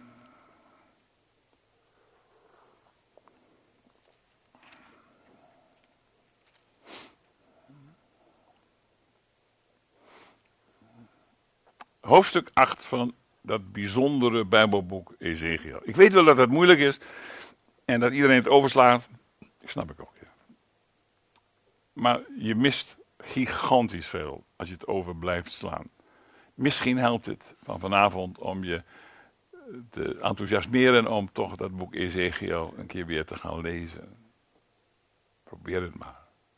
Hoofdstuk acht van dat bijzondere Bijbelboek Ezekiel. Ik weet wel dat het moeilijk is en dat iedereen het overslaat. Dat snap ik ook, ja. Maar je mist gigantisch veel als je het over blijft slaan. Misschien helpt het van vanavond om je te enthousiasmeren om toch dat boek Ezekiel een keer weer te gaan lezen. Probeer het maar.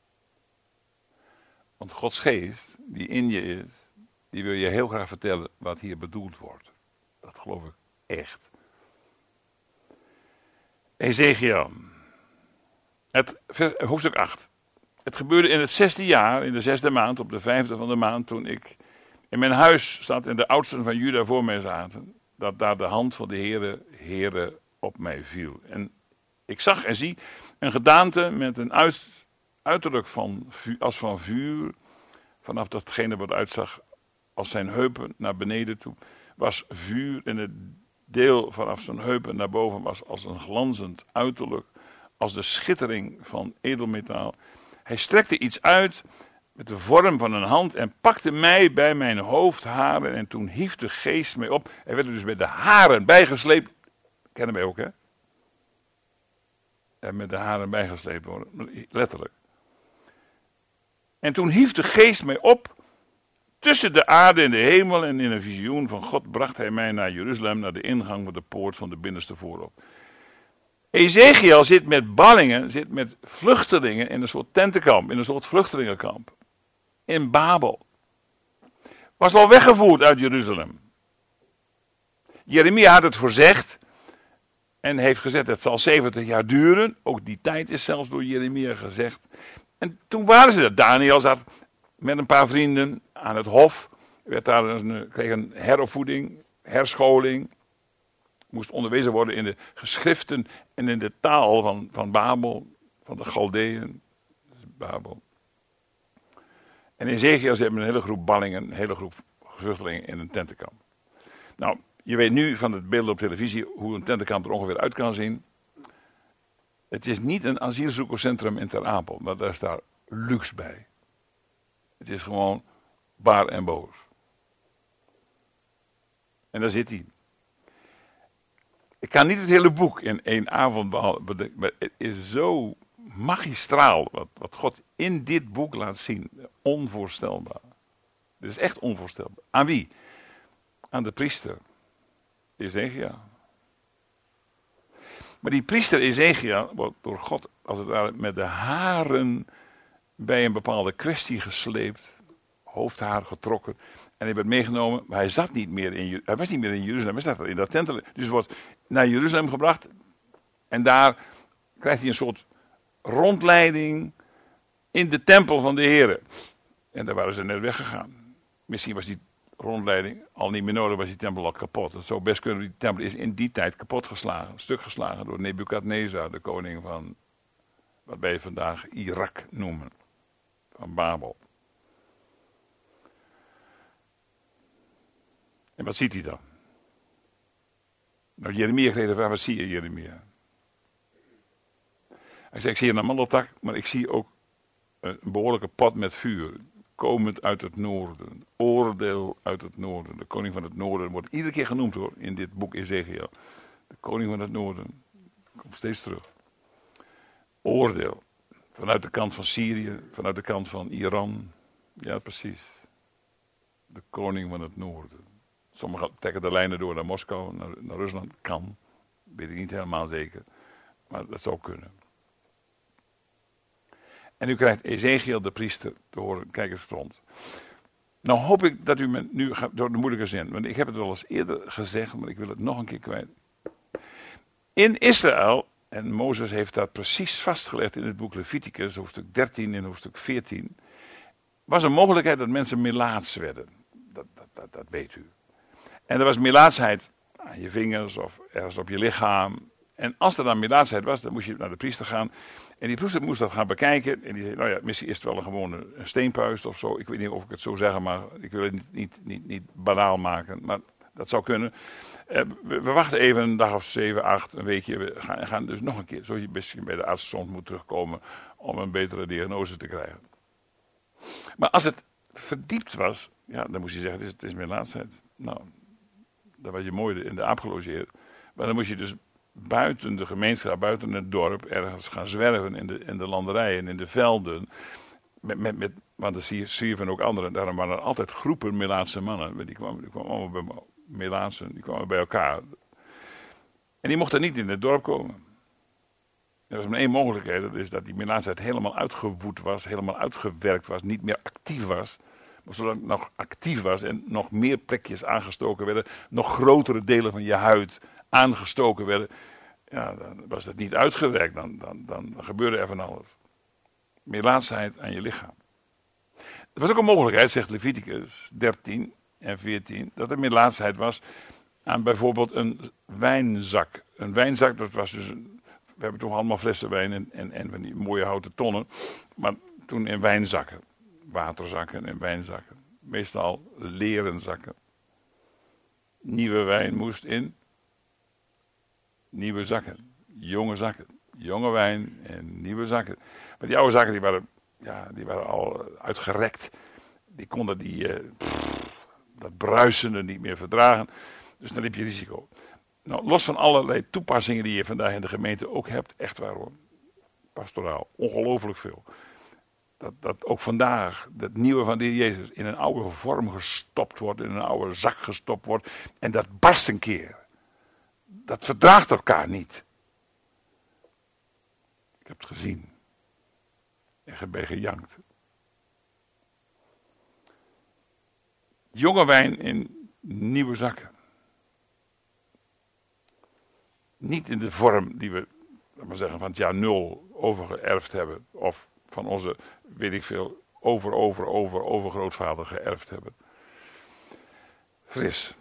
Want Gods geest, die in je is, die wil je heel graag vertellen wat hier bedoeld wordt. Dat geloof ik echt. Ezekiel. Het, hoofdstuk acht. Het gebeurde in het zesde jaar, in de zesde maand, op de vijfde van de maand, toen ik in mijn huis zat en de oudsten van Juda voor mij zaten, dat daar de hand van de Heere, Heere op mij viel. En ik zag en zie een gedaante met een uit, uiterlijk van, als van vuur, vanaf datgene wat uitzag als zijn heupen naar beneden toe, was vuur en het deel vanaf zijn heupen naar boven was als een glanzend uiterlijk, als de schittering van edelmetaal. Hij strekte iets uit met de vorm van een hand en pakte mij bij mijn hoofdharen en toen hief de geest mij op. Hij werd dus met de haren bijgesleept. Kennen wij ook, hè? En met de haren bijgesleept worden, letterlijk. En toen hief de geest mij op. Tussen de aarde en de hemel en in een visioen van God bracht hij mij naar Jeruzalem, naar de ingang van de poort van de binnenste voorhof. Ezekiel zit met ballingen, zit met vluchtelingen in een soort tentenkamp, in een soort vluchtelingenkamp. In Babel. Was al weggevoerd uit Jeruzalem. Jeremia had het voorzegd en heeft gezegd het zal zeventig jaar duren. Ook die tijd is zelfs door Jeremia gezegd. En toen waren ze er. Daniel zat met een paar vrienden aan het hof. Werd daar een, kreeg een heropvoeding, herscholing. Moest onderwezen worden in de geschriften en in de taal van, van Babel, van de Galdeën. Babel. En in Ezekiel hebben een hele groep ballingen, een hele groep vluchtelingen in een tentenkamp. Nou, je weet nu van het beeld op televisie hoe een tentenkamp er ongeveer uit kan zien. Het is niet een asielzoekerscentrum in Ter Apel, maar daar staat luxe bij. Het is gewoon baar en boos. En daar zit hij. Ik kan niet het hele boek in één avond behandelen, maar het is zo magistraal wat, wat God in dit boek laat zien. Onvoorstelbaar. Dit is echt onvoorstelbaar. Aan wie? Aan de priester Ezekiel. Maar die priester Ezekiel wordt door God als het ware met de haren bij een bepaalde kwestie gesleept, hoofdhaar getrokken. En hij werd meegenomen, maar hij zat niet meer in, hij was niet meer in Jeruzalem, hij zat in dat tempel. Dus wordt naar Jeruzalem gebracht en daar krijgt hij een soort rondleiding in de tempel van de Heere. En daar waren ze net weggegaan. Misschien was die rondleiding al niet meer nodig, was die tempel al kapot. Het zou best kunnen, die tempel is in die tijd kapot geslagen, stuk geslagen door Nebukadnezar, de koning van wat wij vandaag Irak noemen, van Babel. En wat ziet hij dan? Nou, Jeremia kreeg de vraag, wat zie je, Jeremia? Hij zei, ik zie een amandeltak, maar ik zie ook een behoorlijke pot met vuur, komend uit het noorden. Oordeel uit het noorden. De koning van het noorden wordt iedere keer genoemd hoor, in dit boek Ezekiel. De koning van het noorden komt steeds terug. Oordeel. Vanuit de kant van Syrië, vanuit de kant van Iran. Ja, precies. De koning van het noorden. Sommigen trekken de lijnen door naar Moskou, naar, naar Rusland. Kan. Weet ik niet helemaal zeker. Maar dat zou kunnen. En nu krijgt Ezekiel de priester te horen, kijk eens rond. Nou hoop ik dat u me nu gaat door de moeilijke zin, want ik heb het wel eens eerder gezegd, maar ik wil het nog een keer kwijt. In Israël, en Mozes heeft dat precies vastgelegd in het boek Leviticus, hoofdstuk dertien en hoofdstuk veertien, was een mogelijkheid dat mensen melaats werden. Dat, dat, dat, dat weet u. En er was melaatsheid aan je vingers of ergens op je lichaam. En als er dan melaatsheid was, dan moest je naar de priester gaan. En die priester moest dat gaan bekijken. En die zei, nou ja, misschien is het wel een gewone steenpuist of zo. Ik weet niet of ik het zo zeg, maar ik wil het niet, niet, niet, niet banaal maken. Maar dat zou kunnen. Uh, we, we wachten even een dag of zeven, acht, een weekje. We gaan, gaan dus nog een keer, zoals je misschien bij de arts soms moet terugkomen, om een betere diagnose te krijgen. Maar als het verdiept was, ja, dan moest je zeggen, het is, het is melaatsheid. Nou, dan was je mooi in de aap gelogeerd. Maar dan moest je dus buiten de gemeenschap, buiten het dorp, ergens gaan zwerven in de, in de landerijen, in de velden. Met, met, met, want dan zie je, zie je van ook anderen. Daarom waren er altijd groepen Melaatse mannen. Die kwamen, die kwamen allemaal bij Melaatsen, die kwamen bij elkaar. En die mochten niet in het dorp komen. Er was maar één mogelijkheid, dat is dat die Melaatsheid helemaal uitgewoed was, helemaal uitgewerkt was, niet meer actief was. Maar zodat het nog actief was en nog meer plekjes aangestoken werden, nog grotere delen van je huid aangestoken werden. ja, dan was dat niet uitgewerkt, dan, dan, dan gebeurde er van alles. Melaatsheid aan je lichaam. Er was ook een mogelijkheid, zegt Leviticus dertien en veertien, dat er melaatsheid was aan bijvoorbeeld een wijnzak. Een wijnzak, dat was dus, een, we hebben toch allemaal flessen wijn en, en, en van die mooie houten tonnen, maar toen in wijnzakken, waterzakken en wijnzakken. Meestal leren zakken. Nieuwe wijn moest in nieuwe zakken, jonge zakken, jonge wijn en nieuwe zakken. Maar die oude zakken die waren, ja, die waren al uitgerekt. Die konden die, uh, pff, dat bruisende niet meer verdragen. Dus dan heb je risico. Nou, los van allerlei toepassingen die je vandaag in de gemeente ook hebt, echt waar hoor, pastoraal, ongelooflijk veel. Dat, dat ook vandaag dat nieuwe van de Heer Jezus in een oude vorm gestopt wordt, in een oude zak gestopt wordt. En dat barst een keer. Dat verdraagt elkaar niet. Ik heb het gezien. En ben gejankt. Jonge wijn in nieuwe zakken. Niet in de vorm die we, laten we zeggen, van het jaar nul overgeërfd hebben. Of van onze, weet ik veel, over, over, over, overgrootvader geërfd hebben. Fris.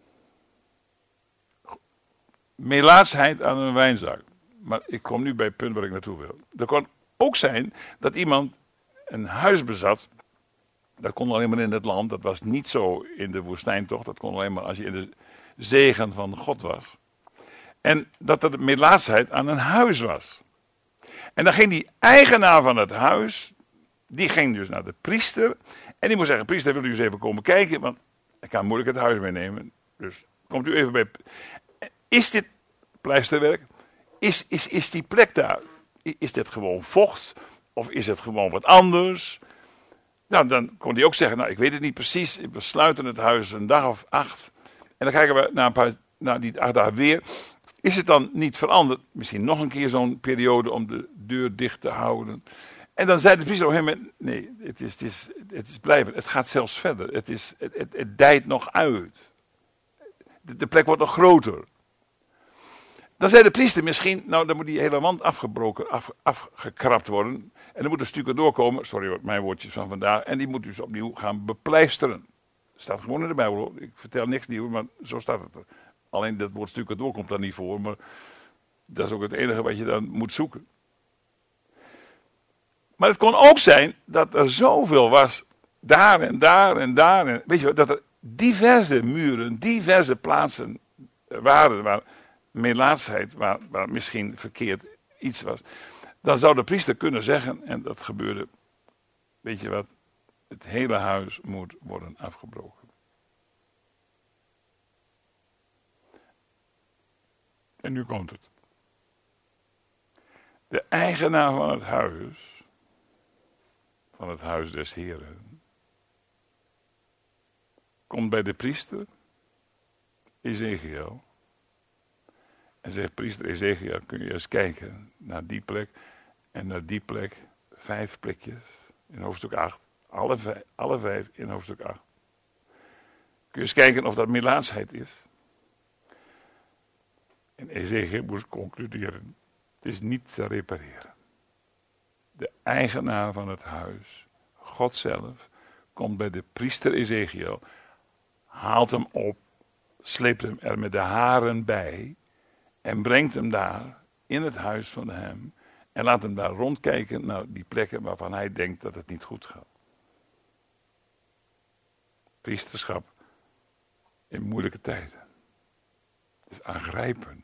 Melaatsheid aan een wijnzak. Maar ik kom nu bij het punt waar ik naartoe wil. Er kon ook zijn dat iemand een huis bezat. Dat kon alleen maar in het land. Dat was niet zo in de woestijn toch. Dat kon alleen maar als je in de zegen van God was. En dat er melaatsheid aan een huis was. En dan ging die eigenaar van het huis, die ging dus naar de priester. En die moest zeggen, priester, wil u eens even komen kijken, want ik kan moeilijk het huis meenemen. Dus komt u even bij. Is dit pleisterwerk? Is, is, is die plek daar, is dit gewoon vocht? Of is het gewoon wat anders? Nou, dan kon hij ook zeggen, nou, ik weet het niet precies. We sluiten het huis een dag of acht. En dan kijken we na een paar, na die acht dagen weer. Is het dan niet veranderd? Misschien nog een keer zo'n periode om de deur dicht te houden. En dan zei de priester op een gegeven moment, nee, het is, het is, het is blijven. Het gaat zelfs verder. Het, is, het, het, het dijt nog uit. De, de plek wordt nog groter. Dan zei de priester misschien, nou dan moet die hele wand afgebroken, af, afgekrapt worden. En dan moet een stukje doorkomen, sorry wat mijn woordjes van vandaag. En die moet dus opnieuw gaan bepleisteren. Staat gewoon in de Bijbel hoor. Ik vertel niks nieuws, maar zo staat het er. Alleen dat woord stukje door komt daar niet voor, maar dat is ook het enige wat je dan moet zoeken. Maar het kon ook zijn dat er zoveel was, daar en daar en daar. En, weet je wat, dat er diverse muren, diverse plaatsen waren waar melaatsheid, waar, waar misschien verkeerd iets was. Dan zou de priester kunnen zeggen, en dat gebeurde, weet je wat, het hele huis moet worden afgebroken. En nu komt het. De eigenaar van het huis, van het huis des Heren, komt bij de priester, Ezekiel, en zegt, priester Ezekiel, kun je eens kijken naar die plek en naar die plek, vijf plekjes in hoofdstuk acht, alle vijf, alle vijf in hoofdstuk acht. Kun je eens kijken of dat melaatsheid is. En Ezekiel moest concluderen, het is niet te repareren. De eigenaar van het huis, God zelf, komt bij de priester Ezekiel, haalt hem op, sleept hem er met de haren bij en brengt hem daar in het huis van hem en laat hem daar rondkijken naar die plekken waarvan hij denkt dat het niet goed gaat. Priesterschap in moeilijke tijden. Het is aangrijpend.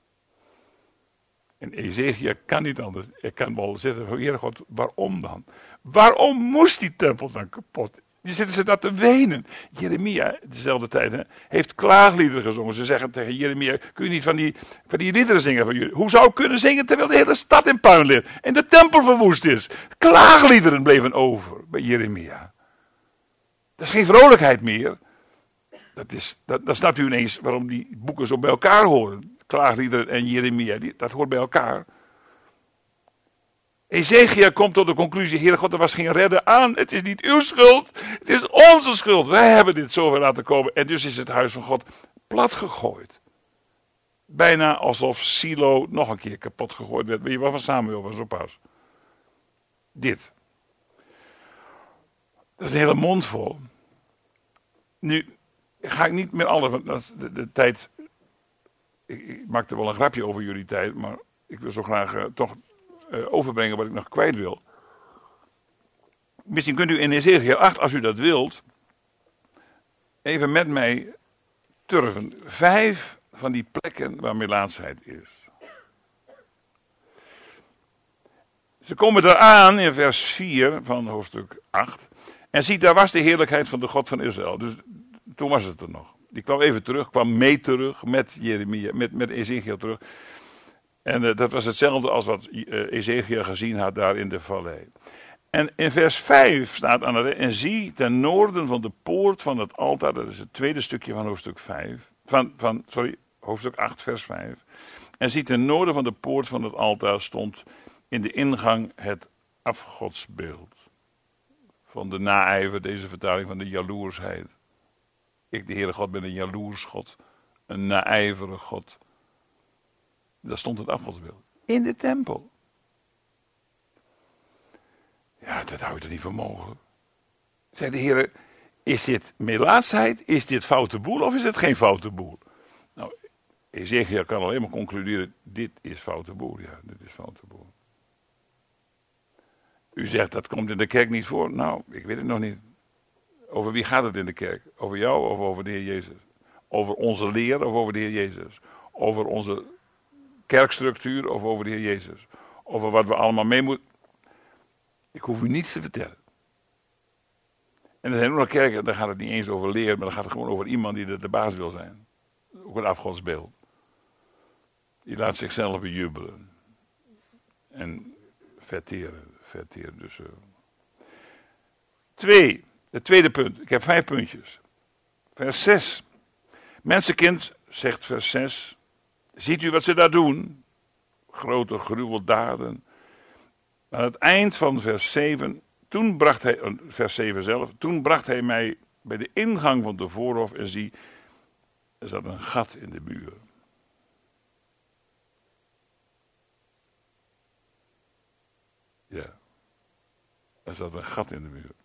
En Ezekiel kan niet anders. Hij kan wel zeggen, Heere God, waarom dan? Waarom moest die tempel dan kapot? Die zitten ze daar te wenen. Jeremia, dezelfde tijd, hè, heeft klaagliederen gezongen. Ze zeggen tegen Jeremia, kun je niet van die, van die liederen zingen van jullie? Hoe zou ik kunnen zingen terwijl de hele stad in puin ligt en de tempel verwoest is? Klaagliederen bleven over bij Jeremia. Dat is geen vrolijkheid meer. Dat is, dat, dan snapt u ineens waarom die boeken zo bij elkaar horen. Klaagliederen en Jeremia, die, dat hoort bij elkaar. Ezekiel komt tot de conclusie, Heere God, er was geen redder aan. Het is niet uw schuld, het is onze schuld. Wij hebben dit zover laten komen en dus is het huis van God platgegooid. bijna alsof Silo nog een keer kapot gegooid werd. Weet je wat van Samuel was zo pas? Dit. Dat is een hele mond vol. Nu ga ik niet meer alle, want dat is de, de tijd. Ik, ik maakte wel een grapje over jullie tijd, maar ik wil zo graag uh, toch uh, overbrengen wat ik nog kwijt wil. Misschien kunt u in Ezechiel acht, als u dat wilt, even met mij turven. Vijf van die plekken waar melaatsheid is. Ze komen daar aan in vers vier van hoofdstuk acht. En ziet, daar was de heerlijkheid van de God van Israël. Dus toen was het er nog. Die kwam even terug, kwam mee terug met Jeremia, met, met Ezechiel terug. En uh, dat was hetzelfde als wat uh, Ezechiel gezien had daar in de vallei. En in vers vijf staat aan de, en zie ten noorden van de poort van het altaar, dat is het tweede stukje van hoofdstuk vijf, van, van, sorry, hoofdstuk acht vers vijf. En zie ten noorden van de poort van het altaar stond in de ingang het afgodsbeeld. Van de naijver, deze vertaling van de jaloersheid. Ik, de Heere God, ben een jaloers God. Een naijverig God. Daar stond het afgodsbeeld. In de tempel. Ja, dat hou je er niet voor mogelijk. Zegt de Heere, is dit melaatsheid? Is dit foute boel of is het geen foute boel? Nou, Ezechiel kan alleen maar concluderen, dit is foute boel. Ja, dit is foute boel. U zegt, dat komt in de kerk niet voor. Nou, ik weet het nog niet. Over wie gaat het in de kerk? Over jou of over de Heer Jezus? Over onze leer of over de Heer Jezus? Over onze kerkstructuur of over de Heer Jezus? Over wat we allemaal mee moeten. Ik hoef u niets te vertellen. En er zijn ook nog kerken, daar gaat het niet eens over leer, maar dan gaat het gewoon over iemand die de, de baas wil zijn. Ook een afgodsbeeld. Die laat zichzelf bejubelen. En verteren. verteren dus, uh. Twee. Het tweede punt. Ik heb vijf puntjes. Vers zes. Mensenkind, zegt vers zes. Ziet u wat ze daar doen? Grote gruweldaden. Aan het eind van vers zeven. Toen bracht hij, vers zeven zelf. Toen bracht hij mij bij de ingang van de voorhof. En zie, er zat een gat in de muur. Ja. Er zat een gat in de muur.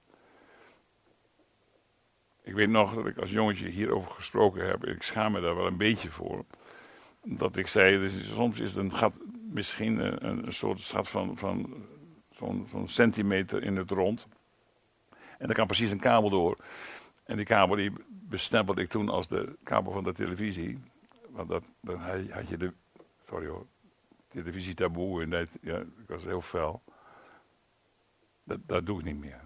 Ik weet nog dat ik als jongetje hierover gesproken heb. Ik schaam me daar wel een beetje voor. Dat ik zei, dus soms is het een gat misschien een, een soort gat van, van zo'n, zo'n centimeter in het rond. En daar kan precies een kabel door. En die kabel die bestempelde ik toen als de kabel van de televisie. Want dat, dan had je de, sorry hoor, televisie taboe. En dat, ja, ik was heel fel. Dat, dat doe ik niet meer.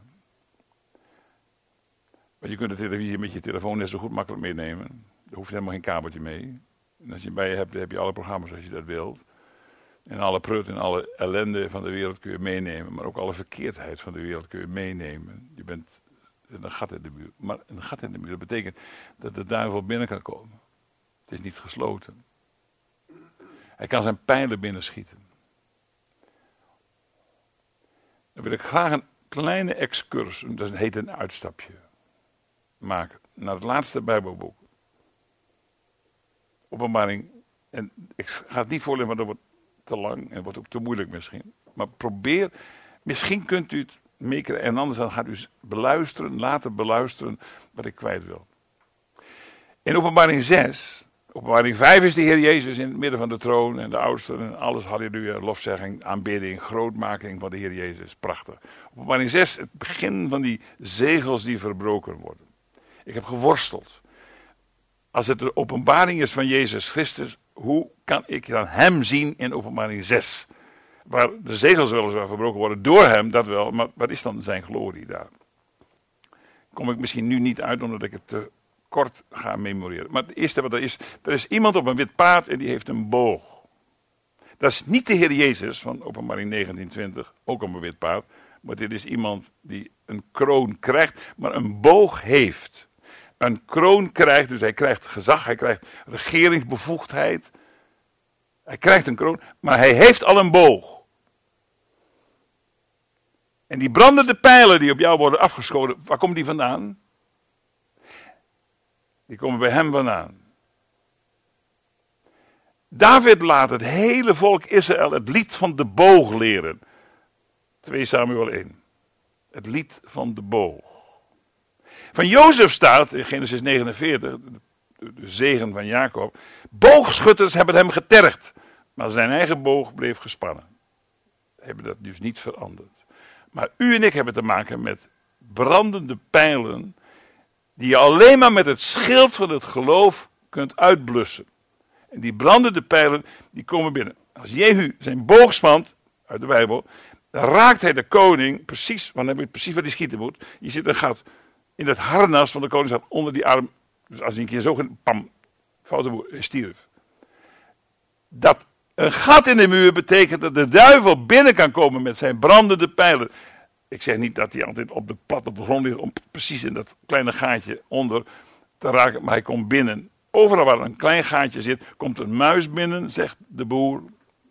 Maar je kunt de televisie met je telefoon net zo goed makkelijk meenemen. Er hoeft helemaal geen kabeltje mee. En als je bij je hebt, dan heb je alle programma's als je dat wilt. En alle prut en alle ellende van de wereld kun je meenemen. Maar ook alle verkeerdheid van de wereld kun je meenemen. Je bent een gat in de muur. Maar een gat in de muur, dat betekent dat de duivel binnen kan komen. Het is niet gesloten. Hij kan zijn pijlen binnenschieten. Dan wil ik graag een kleine excursus, dat heet een uitstapje, maken naar het laatste Bijbelboek. Openbaring, en ik ga het niet voorlezen, want dat wordt te lang en wordt ook te moeilijk misschien. Maar probeer, misschien kunt u het meekrijgen en anders dan gaat u beluisteren, laten beluisteren wat ik kwijt wil. In Openbaring zes, Openbaring vijf is de Heer Jezus in het midden van de troon en de oudsten en alles, halleluja, lofzegging, aanbidding, grootmaking van de Heer Jezus, prachtig. Openbaring zes, het begin van die zegels die verbroken worden. Ik heb geworsteld. Als het de openbaring is van Jezus Christus, hoe kan ik dan hem zien in Openbaring zes? Waar de zegels weliswaar verbroken worden door hem, dat wel, maar wat is dan zijn glorie daar? Kom ik misschien nu niet uit, omdat ik het te kort ga memoreren. Maar het eerste wat er is, er is iemand op een wit paard en die heeft een boog. Dat is niet de Heer Jezus van Openbaring negentien twintig, ook op een wit paard. Maar dit is iemand die een kroon krijgt, maar een boog heeft. Een kroon krijgt, dus hij krijgt gezag, hij krijgt regeringsbevoegdheid. Hij krijgt een kroon, maar hij heeft al een boog. En die brandende pijlen die op jou worden afgeschoten, waar komen die vandaan? Die komen bij hem vandaan. David laat het hele volk Israël het lied van de boog leren. twee Samuel één. Het lied van de boog. Van Jozef staat in Genesis negenenveertig, de zegen van Jacob. Boogschutters hebben hem getergd, maar zijn eigen boog bleef gespannen. Hebben dat dus niet veranderd. Maar u en ik hebben te maken met brandende pijlen die je alleen maar met het schild van het geloof kunt uitblussen. En die brandende pijlen, die komen binnen. Als Jehu zijn boog spant, uit de Bijbel, dan raakt hij de koning precies, want hij weet precies waar hij schieten moet. Je zit een gat in het harnas van de koning, staat onder die arm. Dus als hij een keer zo ging, pam, foute boer, hij stierf. Dat een gat in de muur betekent dat de duivel binnen kan komen met zijn brandende pijlen. Ik zeg niet dat hij altijd op de plat op de grond ligt om precies in dat kleine gaatje onder te raken, maar hij komt binnen. Overal waar een klein gaatje zit, komt een muis binnen, zegt de boer.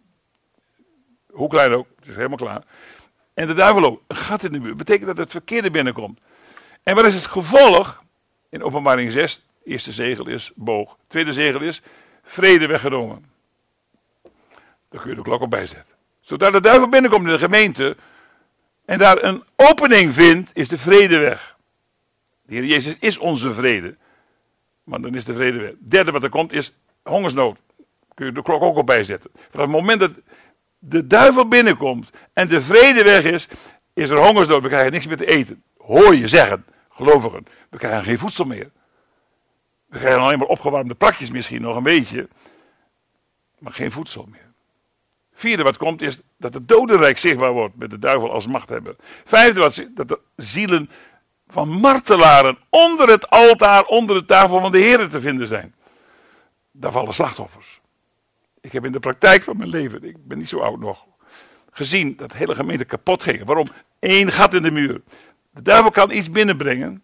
Hoe klein ook, het is helemaal klaar. En de duivel ook, een gat in de muur, betekent dat het verkeerde binnenkomt. En wat is het gevolg? In Openbaring zes, eerste zegel is boog. Tweede zegel is vrede weggenomen. Daar kun je de klok op bijzetten. Zodra de duivel binnenkomt in de gemeente en daar een opening vindt, is de vrede weg. De Heer Jezus is onze vrede. Maar dan is de vrede weg. Het derde wat er komt is hongersnood. Kun je de klok ook op bijzetten. Vanaf het moment dat de duivel binnenkomt en de vrede weg is, is er hongersnood. We krijgen niks meer te eten. Hoor je zeggen, gelovigen. We krijgen geen voedsel meer. We krijgen alleen maar opgewarmde plakjes misschien nog een beetje. Maar geen voedsel meer. Vierde wat komt is dat het dodenrijk zichtbaar wordt met de duivel als machthebber. Vijfde wat dat de zielen van martelaren onder het altaar, onder de tafel van de Heer te vinden zijn. Daar vallen slachtoffers. Ik heb in de praktijk van mijn leven, ik ben niet zo oud nog, gezien dat de hele gemeente kapot ging. Waarom? Eén gat in de muur. De duivel kan iets binnenbrengen.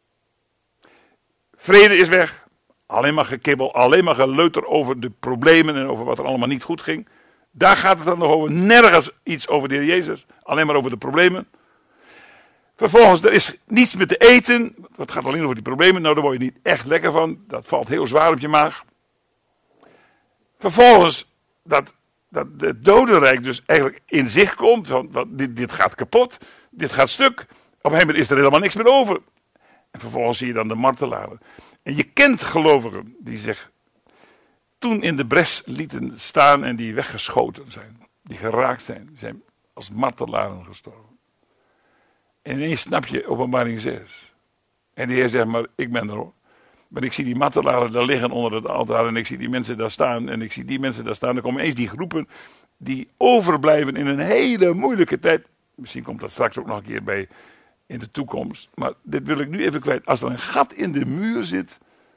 Vrede is weg. Alleen maar gekibbel, alleen maar geleuter over de problemen en over wat er allemaal niet goed ging. Daar gaat het dan nog over. Nergens iets over de Heer Jezus. Alleen maar over de problemen. Vervolgens, er is niets meer te eten. Het gaat alleen over die problemen. Nou, daar word je niet echt lekker van. Dat valt heel zwaar op je maag. Vervolgens, dat, dat het dodenrijk dus eigenlijk in zicht komt. Want dit, dit gaat kapot. Dit gaat stuk. Op een gegeven moment is er helemaal niks meer over. En vervolgens zie je dan de martelaren. En je kent gelovigen die zich toen in de bres lieten staan en die weggeschoten zijn. Die geraakt zijn. Die zijn als martelaren gestorven. En ineens snap je Openbaring zes. En de Heer zegt maar, ik ben er hoor. Maar ik zie die martelaren daar liggen onder het altaar en ik zie die mensen daar staan en ik zie die mensen daar staan. Dan komen eens die groepen die overblijven in een hele moeilijke tijd. Misschien komt dat straks ook nog een keer bij in de toekomst. Maar dit wil ik nu even kwijt. Als er een gat in de muur zit,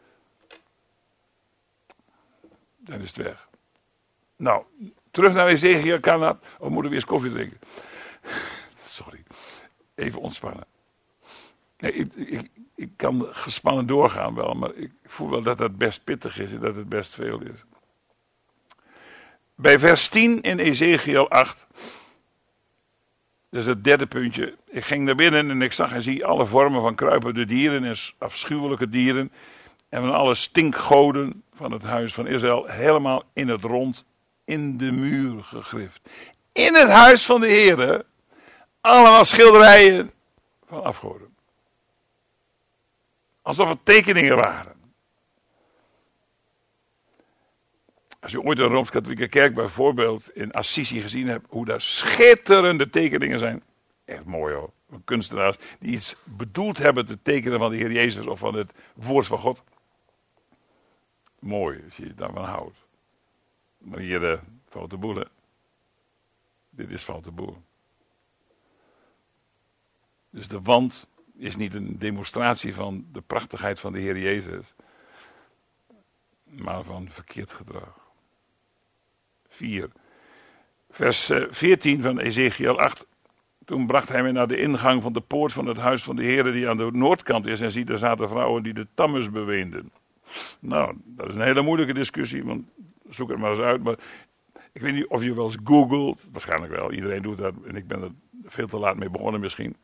dan is het weg. Nou, terug naar Ezechiel, Kana. Of moeten we eerst koffie drinken? Sorry. Even ontspannen. Nee, ik, ik, ik kan gespannen doorgaan wel, maar ik voel wel dat het best pittig is en dat het best veel is. Bij vers tien in Ezechiel acht, dat is het derde puntje. Ik ging naar binnen en ik zag en zie alle vormen van kruipende dieren en afschuwelijke dieren. En van alle stinkgoden van het huis van Israël helemaal in het rond in de muur gegrift. In het huis van de Heer, allemaal schilderijen van afgoden. Alsof het tekeningen waren. Als je ooit een Rooms-Katholieke kerk bijvoorbeeld in Assisi gezien hebt, hoe daar schitterende tekeningen zijn. Echt mooi hoor. Van kunstenaars die iets bedoeld hebben te tekenen van de Heer Jezus of van het woord van God. Mooi, als je je daarvan houdt. Maar hier de foute boel, hè. Dit is foute boel. Dus de wand is niet een demonstratie van de prachtigheid van de Heer Jezus, maar van verkeerd gedrag. vier. Vers veertien van Ezechiel acht. Toen bracht hij mij naar de ingang van de poort van het huis van de Heer die aan de noordkant is. En ziet, er zaten vrouwen die de Tammuz beweenden. Nou, dat is een hele moeilijke discussie, want zoek het maar eens uit. Maar ik weet niet of je wel eens googelt. Waarschijnlijk wel, iedereen doet dat. En ik ben er veel te laat mee begonnen misschien.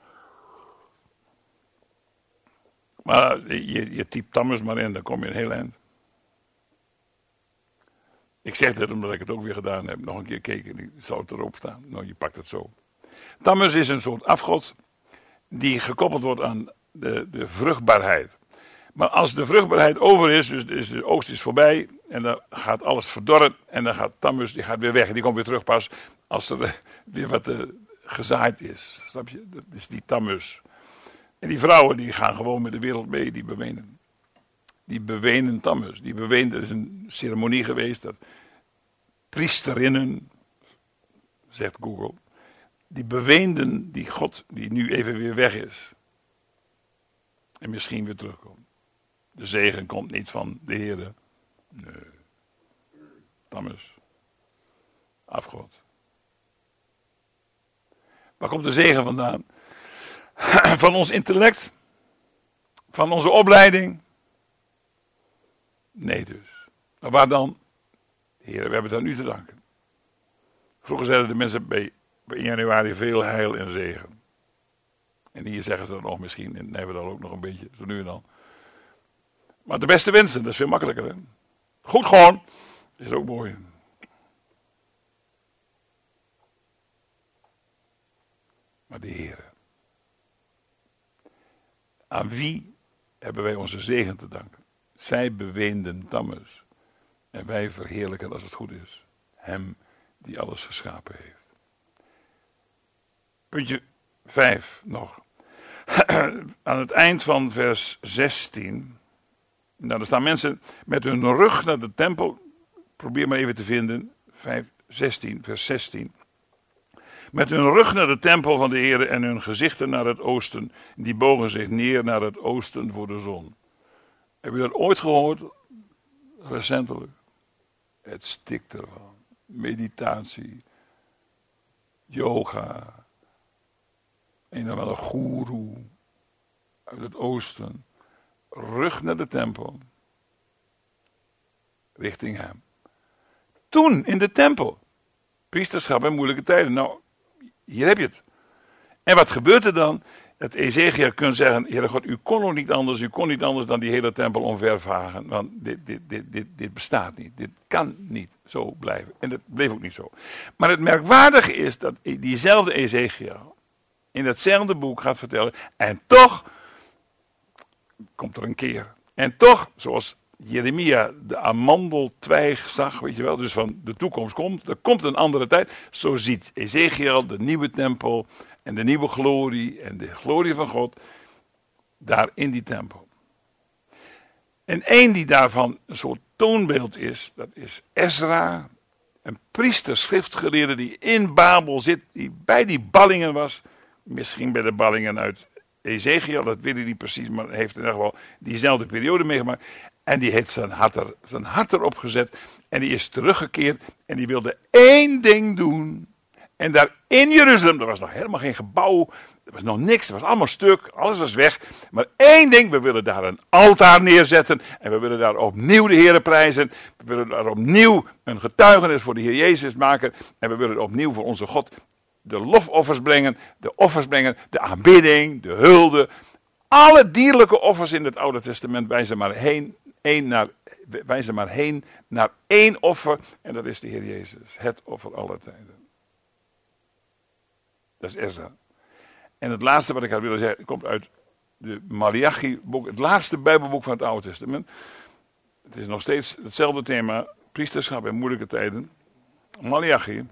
Maar je, je typt Tammuz maar in, dan kom je een heel eind. Ik zeg dit omdat ik het ook weer gedaan heb. Nog een keer keken, die zou het erop staan. Nou, je pakt het zo. Tammuz is een soort afgod die gekoppeld wordt aan de, de vruchtbaarheid. Maar als de vruchtbaarheid over is, dus, dus de oogst is voorbij en dan gaat alles verdorren en dan gaat Tammuz, die gaat weer weg en die komt weer terug pas als er weer wat uh, gezaaid is. Snap je? Dat is die Tammuz. En die vrouwen die gaan gewoon met de wereld mee, die bewenen. Die bewenen Tammuz. Die bewenen, er is een ceremonie geweest dat priesterinnen, zegt Google, die beweenden die God die nu even weer weg is. En misschien weer terugkomt. De zegen komt niet van de Heere. Nee. Tammuz. Afgod. Waar komt de zegen vandaan? Van ons intellect? Van onze opleiding? Nee dus. Maar waar dan? Heer, we hebben het aan u te danken. Vroeger zeiden de mensen bij, bij januari veel heil en zegen. En hier zeggen ze dan nog misschien, in Nijverdal ook nog een beetje, zo nu en dan. Maar de beste wensen, dat is veel makkelijker. Hè? Goed gewoon, is ook mooi. Maar de Heer. Aan wie hebben wij onze zegen te danken? Zij beweenden Tammuz. En wij verheerlijken, als het goed is, hem die alles geschapen heeft. Puntje vijf nog. Aan het eind van vers zestien. Nou, er staan mensen met hun rug naar de tempel. Probeer maar even te vinden. vijf, zestien, vers zestien. Met hun rug naar de tempel van de Heer en hun gezichten naar het oosten. Die bogen zich neer naar het oosten voor de zon. Heb je dat ooit gehoord? Recentelijk. Het stikt ervan. Meditatie. Yoga. Een of andere goeroe. Uit het oosten. Rug naar de tempel. Richting hem. Toen in de tempel. Priesterschap en moeilijke tijden. Nou, hier heb je het. En wat gebeurt er dan? Dat Ezechiel kan zeggen, Heere God, u kon ook niet anders, u kon niet anders dan die hele tempel omvervagen. Want dit, dit, dit, dit, dit bestaat niet. Dit kan niet zo blijven. En dat bleef ook niet zo. Maar het merkwaardige is dat diezelfde Ezechiel in datzelfde boek gaat vertellen. En toch komt er een keer. En toch, zoals Jeremia de amandeltwijg zag, weet je wel, dus van de toekomst komt, er komt een andere tijd. Zo ziet Ezechiel de nieuwe tempel en de nieuwe glorie en de glorie van God daar in die tempel. En één die daarvan een soort toonbeeld is, dat is Ezra, een priester, schriftgeleerde die in Babel zit, die bij die ballingen was, misschien bij de ballingen uit Ezechiel, dat weet ik niet precies, maar heeft in ieder geval diezelfde periode meegemaakt. En die heeft zijn hart, er, zijn hart erop gezet. En die is teruggekeerd. En die wilde één ding doen. En daar in Jeruzalem, er was nog helemaal geen gebouw. Er was nog niks, er was allemaal stuk. Alles was weg. Maar één ding, we willen daar een altaar neerzetten. En we willen daar opnieuw de Heere prijzen. We willen daar opnieuw een getuigenis voor de Heer Jezus maken. En we willen opnieuw voor onze God de lofoffers brengen. De offers brengen, de aanbidding, de hulde. Alle dierlijke offers in het Oude Testament wijzen maar heen, één naar, wijzen maar heen naar één offer. En dat is de Heer Jezus. Het offer aller tijden. Dat is Ezra. En het laatste wat ik had willen zeggen, komt uit de Malachi-boek. Het laatste Bijbelboek van het Oude Testament. Het is nog steeds hetzelfde thema. Priesterschap in moeilijke tijden. Malachi.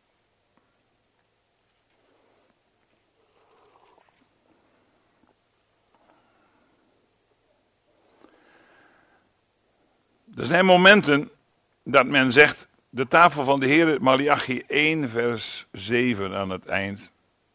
Er zijn momenten dat men zegt, de tafel van de Heer, Malachi één vers zeven aan het eind.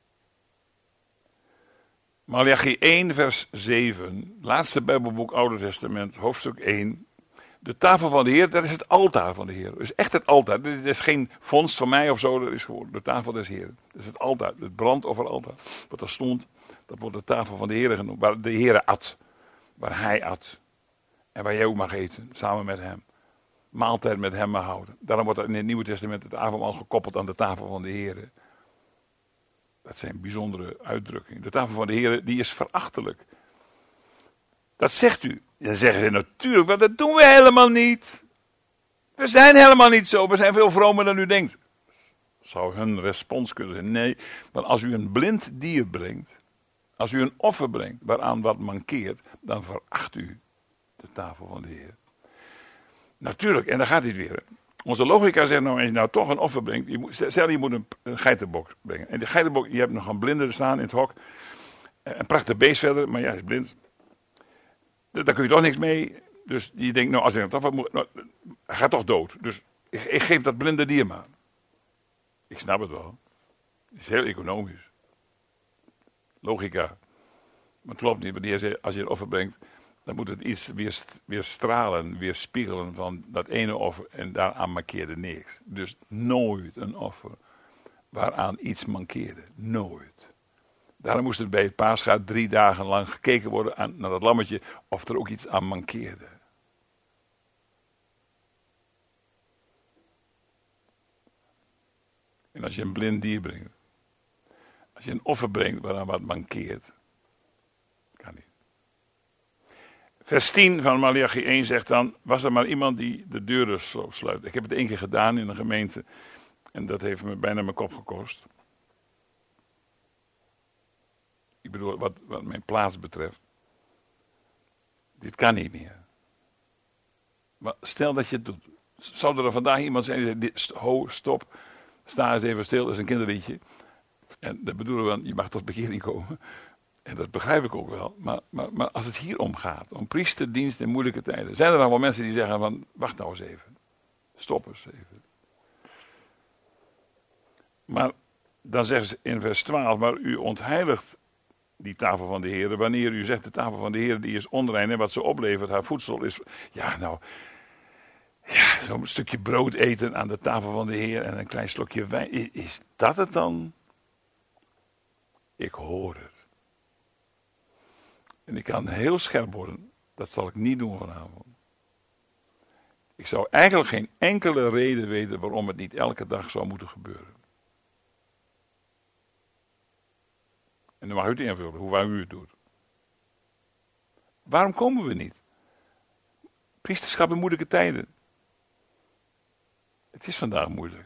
Malachi één vers zeven, laatste Bijbelboek Oude Testament, hoofdstuk één. De tafel van de Heer, dat is het altaar van de Heer. Dat is echt het altaar. Dit is geen vondst van mij of zo, dat is gewoon de tafel des Heeren. Dat is het altaar, het brandofferaltaar. Wat er stond, dat wordt de tafel van de Heer genoemd, waar de Heer at. Waar hij at. En waar jij ook mag eten, samen met hem. Maaltijd met hem mag houden. Daarom wordt er in het Nieuwe Testament het avondmaal gekoppeld aan de tafel van de Heer. Dat zijn bijzondere uitdrukkingen. De tafel van de Heer, die is verachtelijk. Dat zegt u. Dan zeggen ze natuurlijk, maar dat doen we helemaal niet. We zijn helemaal niet zo, we zijn veel vromer dan u denkt. Zou hun respons kunnen zijn, nee, want als u een blind dier brengt, als u een offer brengt waaraan wat mankeert, dan veracht u de tafel van de Heer. Natuurlijk, en dan gaat hij weer. Onze logica zegt nou, als je nou toch een offer brengt, je moet, stel je moet een, een geitenbok brengen. En die geitenbok, je hebt nog een blinde staan in het hok, een prachtig beest verder, maar ja, hij is blind. Daar kun je toch niks mee. Dus je denkt, nou, als ik het offer moet, nou, hij gaat toch dood. Dus ik, ik geef dat blinde dier maar. Ik snap het wel. Het is heel economisch. Logica. Maar het klopt niet. Maar als je een offer brengt, dan moet het iets weer, weer stralen, weer spiegelen van dat ene offer. En daaraan markeerde niks. Dus nooit een offer waaraan iets mankeerde. Nooit. Daarom moest er bij het paasgaat drie dagen lang gekeken worden aan, naar dat lammetje of er ook iets aan mankeerde. En als je een blind dier brengt, als je een offer brengt waaraan wat mankeert, kan niet. Vers tien van Maleachi één zegt dan, was er maar iemand die de deuren zo sluit. Ik heb het één keer gedaan in een gemeente en dat heeft me bijna mijn kop gekost. Ik bedoel, wat, wat mijn plaats betreft. Dit kan niet meer. Maar stel dat je het doet. Zou er vandaag iemand zijn die zegt, ho, stop, sta eens even stil, dat is een kinderliedje. En dat bedoelen we, je mag tot bekering komen. En dat begrijp ik ook wel. Maar, maar, maar als het hier om gaat, om priesterdienst in moeilijke tijden. Zijn er dan wel mensen die zeggen van, wacht nou eens even. Stop eens even. Maar dan zeggen ze in vers twaalf, maar u ontheiligt die tafel van de Heer. Wanneer u zegt de tafel van de Heer die is onrein en wat ze oplevert, haar voedsel is. Ja, nou. Ja, zo'n stukje brood eten aan de tafel van de Heer en een klein slokje wijn. Is, is dat het dan? Ik hoor het. En ik kan heel scherp worden. Dat zal ik niet doen vanavond. Ik zou eigenlijk geen enkele reden weten waarom het niet elke dag zou moeten gebeuren. En dan mag u het invullen, hoe waar u het doet. Waarom komen we niet? Priesterschap in moeilijke tijden. Het is vandaag moeilijk.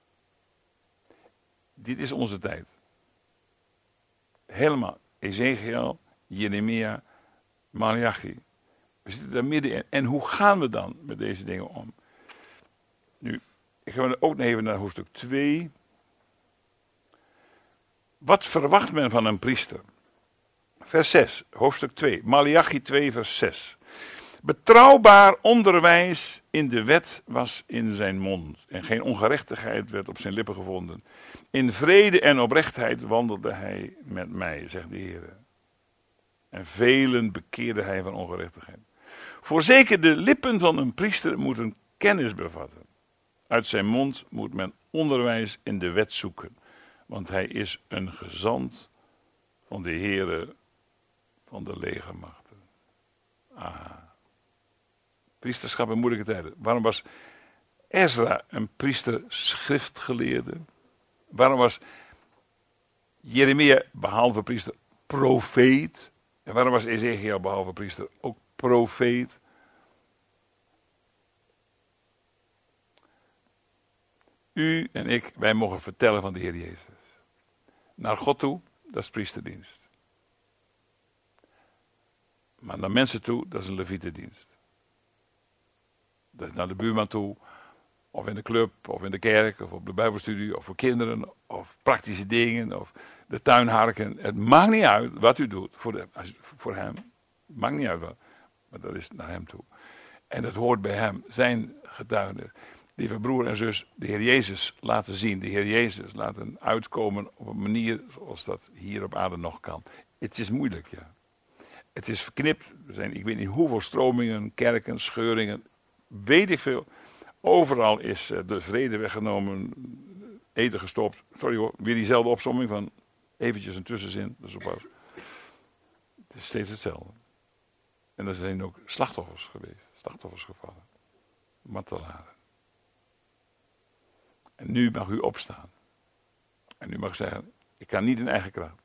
Dit is onze tijd. Helemaal. Ezekiel, Jeremia, Maleachi. We zitten daar middenin. En hoe gaan we dan met deze dingen om? Nu, ik ga ook even naar hoofdstuk twee. Wat verwacht men van een priester? Vers zes, hoofdstuk twee. Maleachi twee, vers zes. Betrouwbaar onderwijs in de wet was in zijn mond. En geen ongerechtigheid werd op zijn lippen gevonden. In vrede en oprechtheid wandelde hij met mij, zegt de Heer. En velen bekeerde hij van ongerechtigheid. Voorzeker de lippen van een priester moeten kennis bevatten. Uit zijn mond moet men onderwijs in de wet zoeken. Want hij is een gezant van de Heere van de legermachten. Aha. Priesterschap in moeilijke tijden. Waarom was Ezra een priester schriftgeleerde? Waarom was Jeremia behalve priester profeet? En waarom was Ezekiel behalve priester ook profeet? U en ik, wij mogen vertellen van de Heer Jezus. Naar God toe, dat is priesterdienst. Maar naar mensen toe, dat is een levietendienst. Dat is naar de buurman toe, of in de club, of in de kerk, of op de bijbelstudie, of voor kinderen, of praktische dingen, of de tuinharken. Het maakt niet uit wat u doet voor, de, voor hem. Het maakt niet uit wat, maar dat is naar hem toe. En dat hoort bij hem, zijn getuigenis. Lieve broer en zus, de Heer Jezus laten zien, de Heer Jezus laten uitkomen op een manier zoals dat hier op aarde nog kan. Het is moeilijk, ja. Het is verknipt. Er zijn, ik weet niet hoeveel stromingen, kerken, scheuringen, weet ik veel. Overal is de vrede weggenomen, eten gestopt. Sorry hoor, weer diezelfde opsomming van eventjes een tussenzin. Dus op was. Het is steeds hetzelfde. En er zijn ook slachtoffers geweest, slachtoffers gevallen. Martelaren. En nu mag u opstaan. En u mag zeggen, ik kan niet in eigen kracht.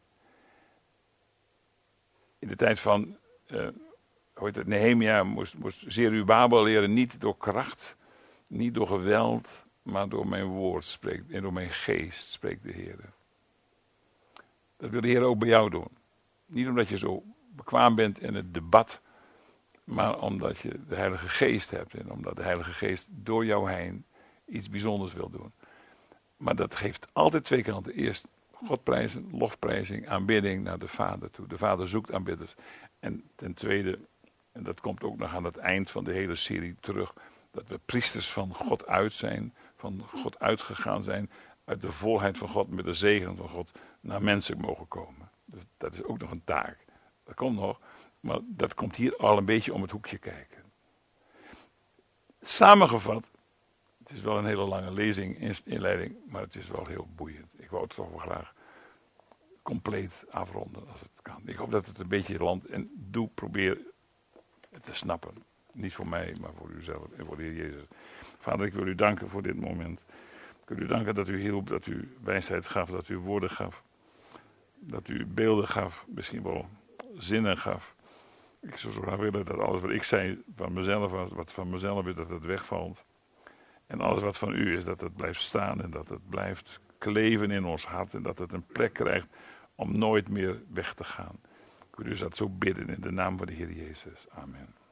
In de tijd van, uh, hoe heet het, Nehemia moest, moest Zerubabel leren, niet door kracht, Niet door geweld, maar door mijn woord spreekt, en door mijn geest spreekt de Heer. Dat wil de Heer ook bij jou doen. Niet omdat je zo bekwaam bent in het debat, maar omdat je de Heilige Geest hebt. En omdat de Heilige Geest door jou heen iets bijzonders wil doen. Maar dat geeft altijd twee kanten. Eerst God prijzen, lofprijzing, aanbidding naar de Vader toe. De Vader zoekt aanbidders. En ten tweede, en dat komt ook nog aan het eind van de hele serie terug, dat we priesters van God uit zijn, van God uitgegaan zijn, uit de volheid van God, met de zegen van God, naar mensen mogen komen. Dus dat is ook nog een taak. Dat komt nog, maar dat komt hier al een beetje om het hoekje kijken. Samengevat, het is wel een hele lange lezing, inleiding, maar het is wel heel boeiend. Ik wou het toch wel graag compleet afronden als het kan. Ik hoop dat het een beetje landt en doe, probeer het te snappen. Niet voor mij, maar voor uzelf en voor de Heer Jezus. Vader, ik wil u danken voor dit moment. Ik wil u danken dat u hielp, dat u wijsheid gaf, dat u woorden gaf. Dat u beelden gaf, misschien wel zinnen gaf. Ik zou zo graag willen dat alles wat ik zei van mezelf was, wat van mezelf is, dat het wegvalt. En alles wat van u is, dat het blijft staan en dat het blijft kleven in ons hart. En dat het een plek krijgt om nooit meer weg te gaan. Ik wil u dat zo bidden in de naam van de Heer Jezus. Amen.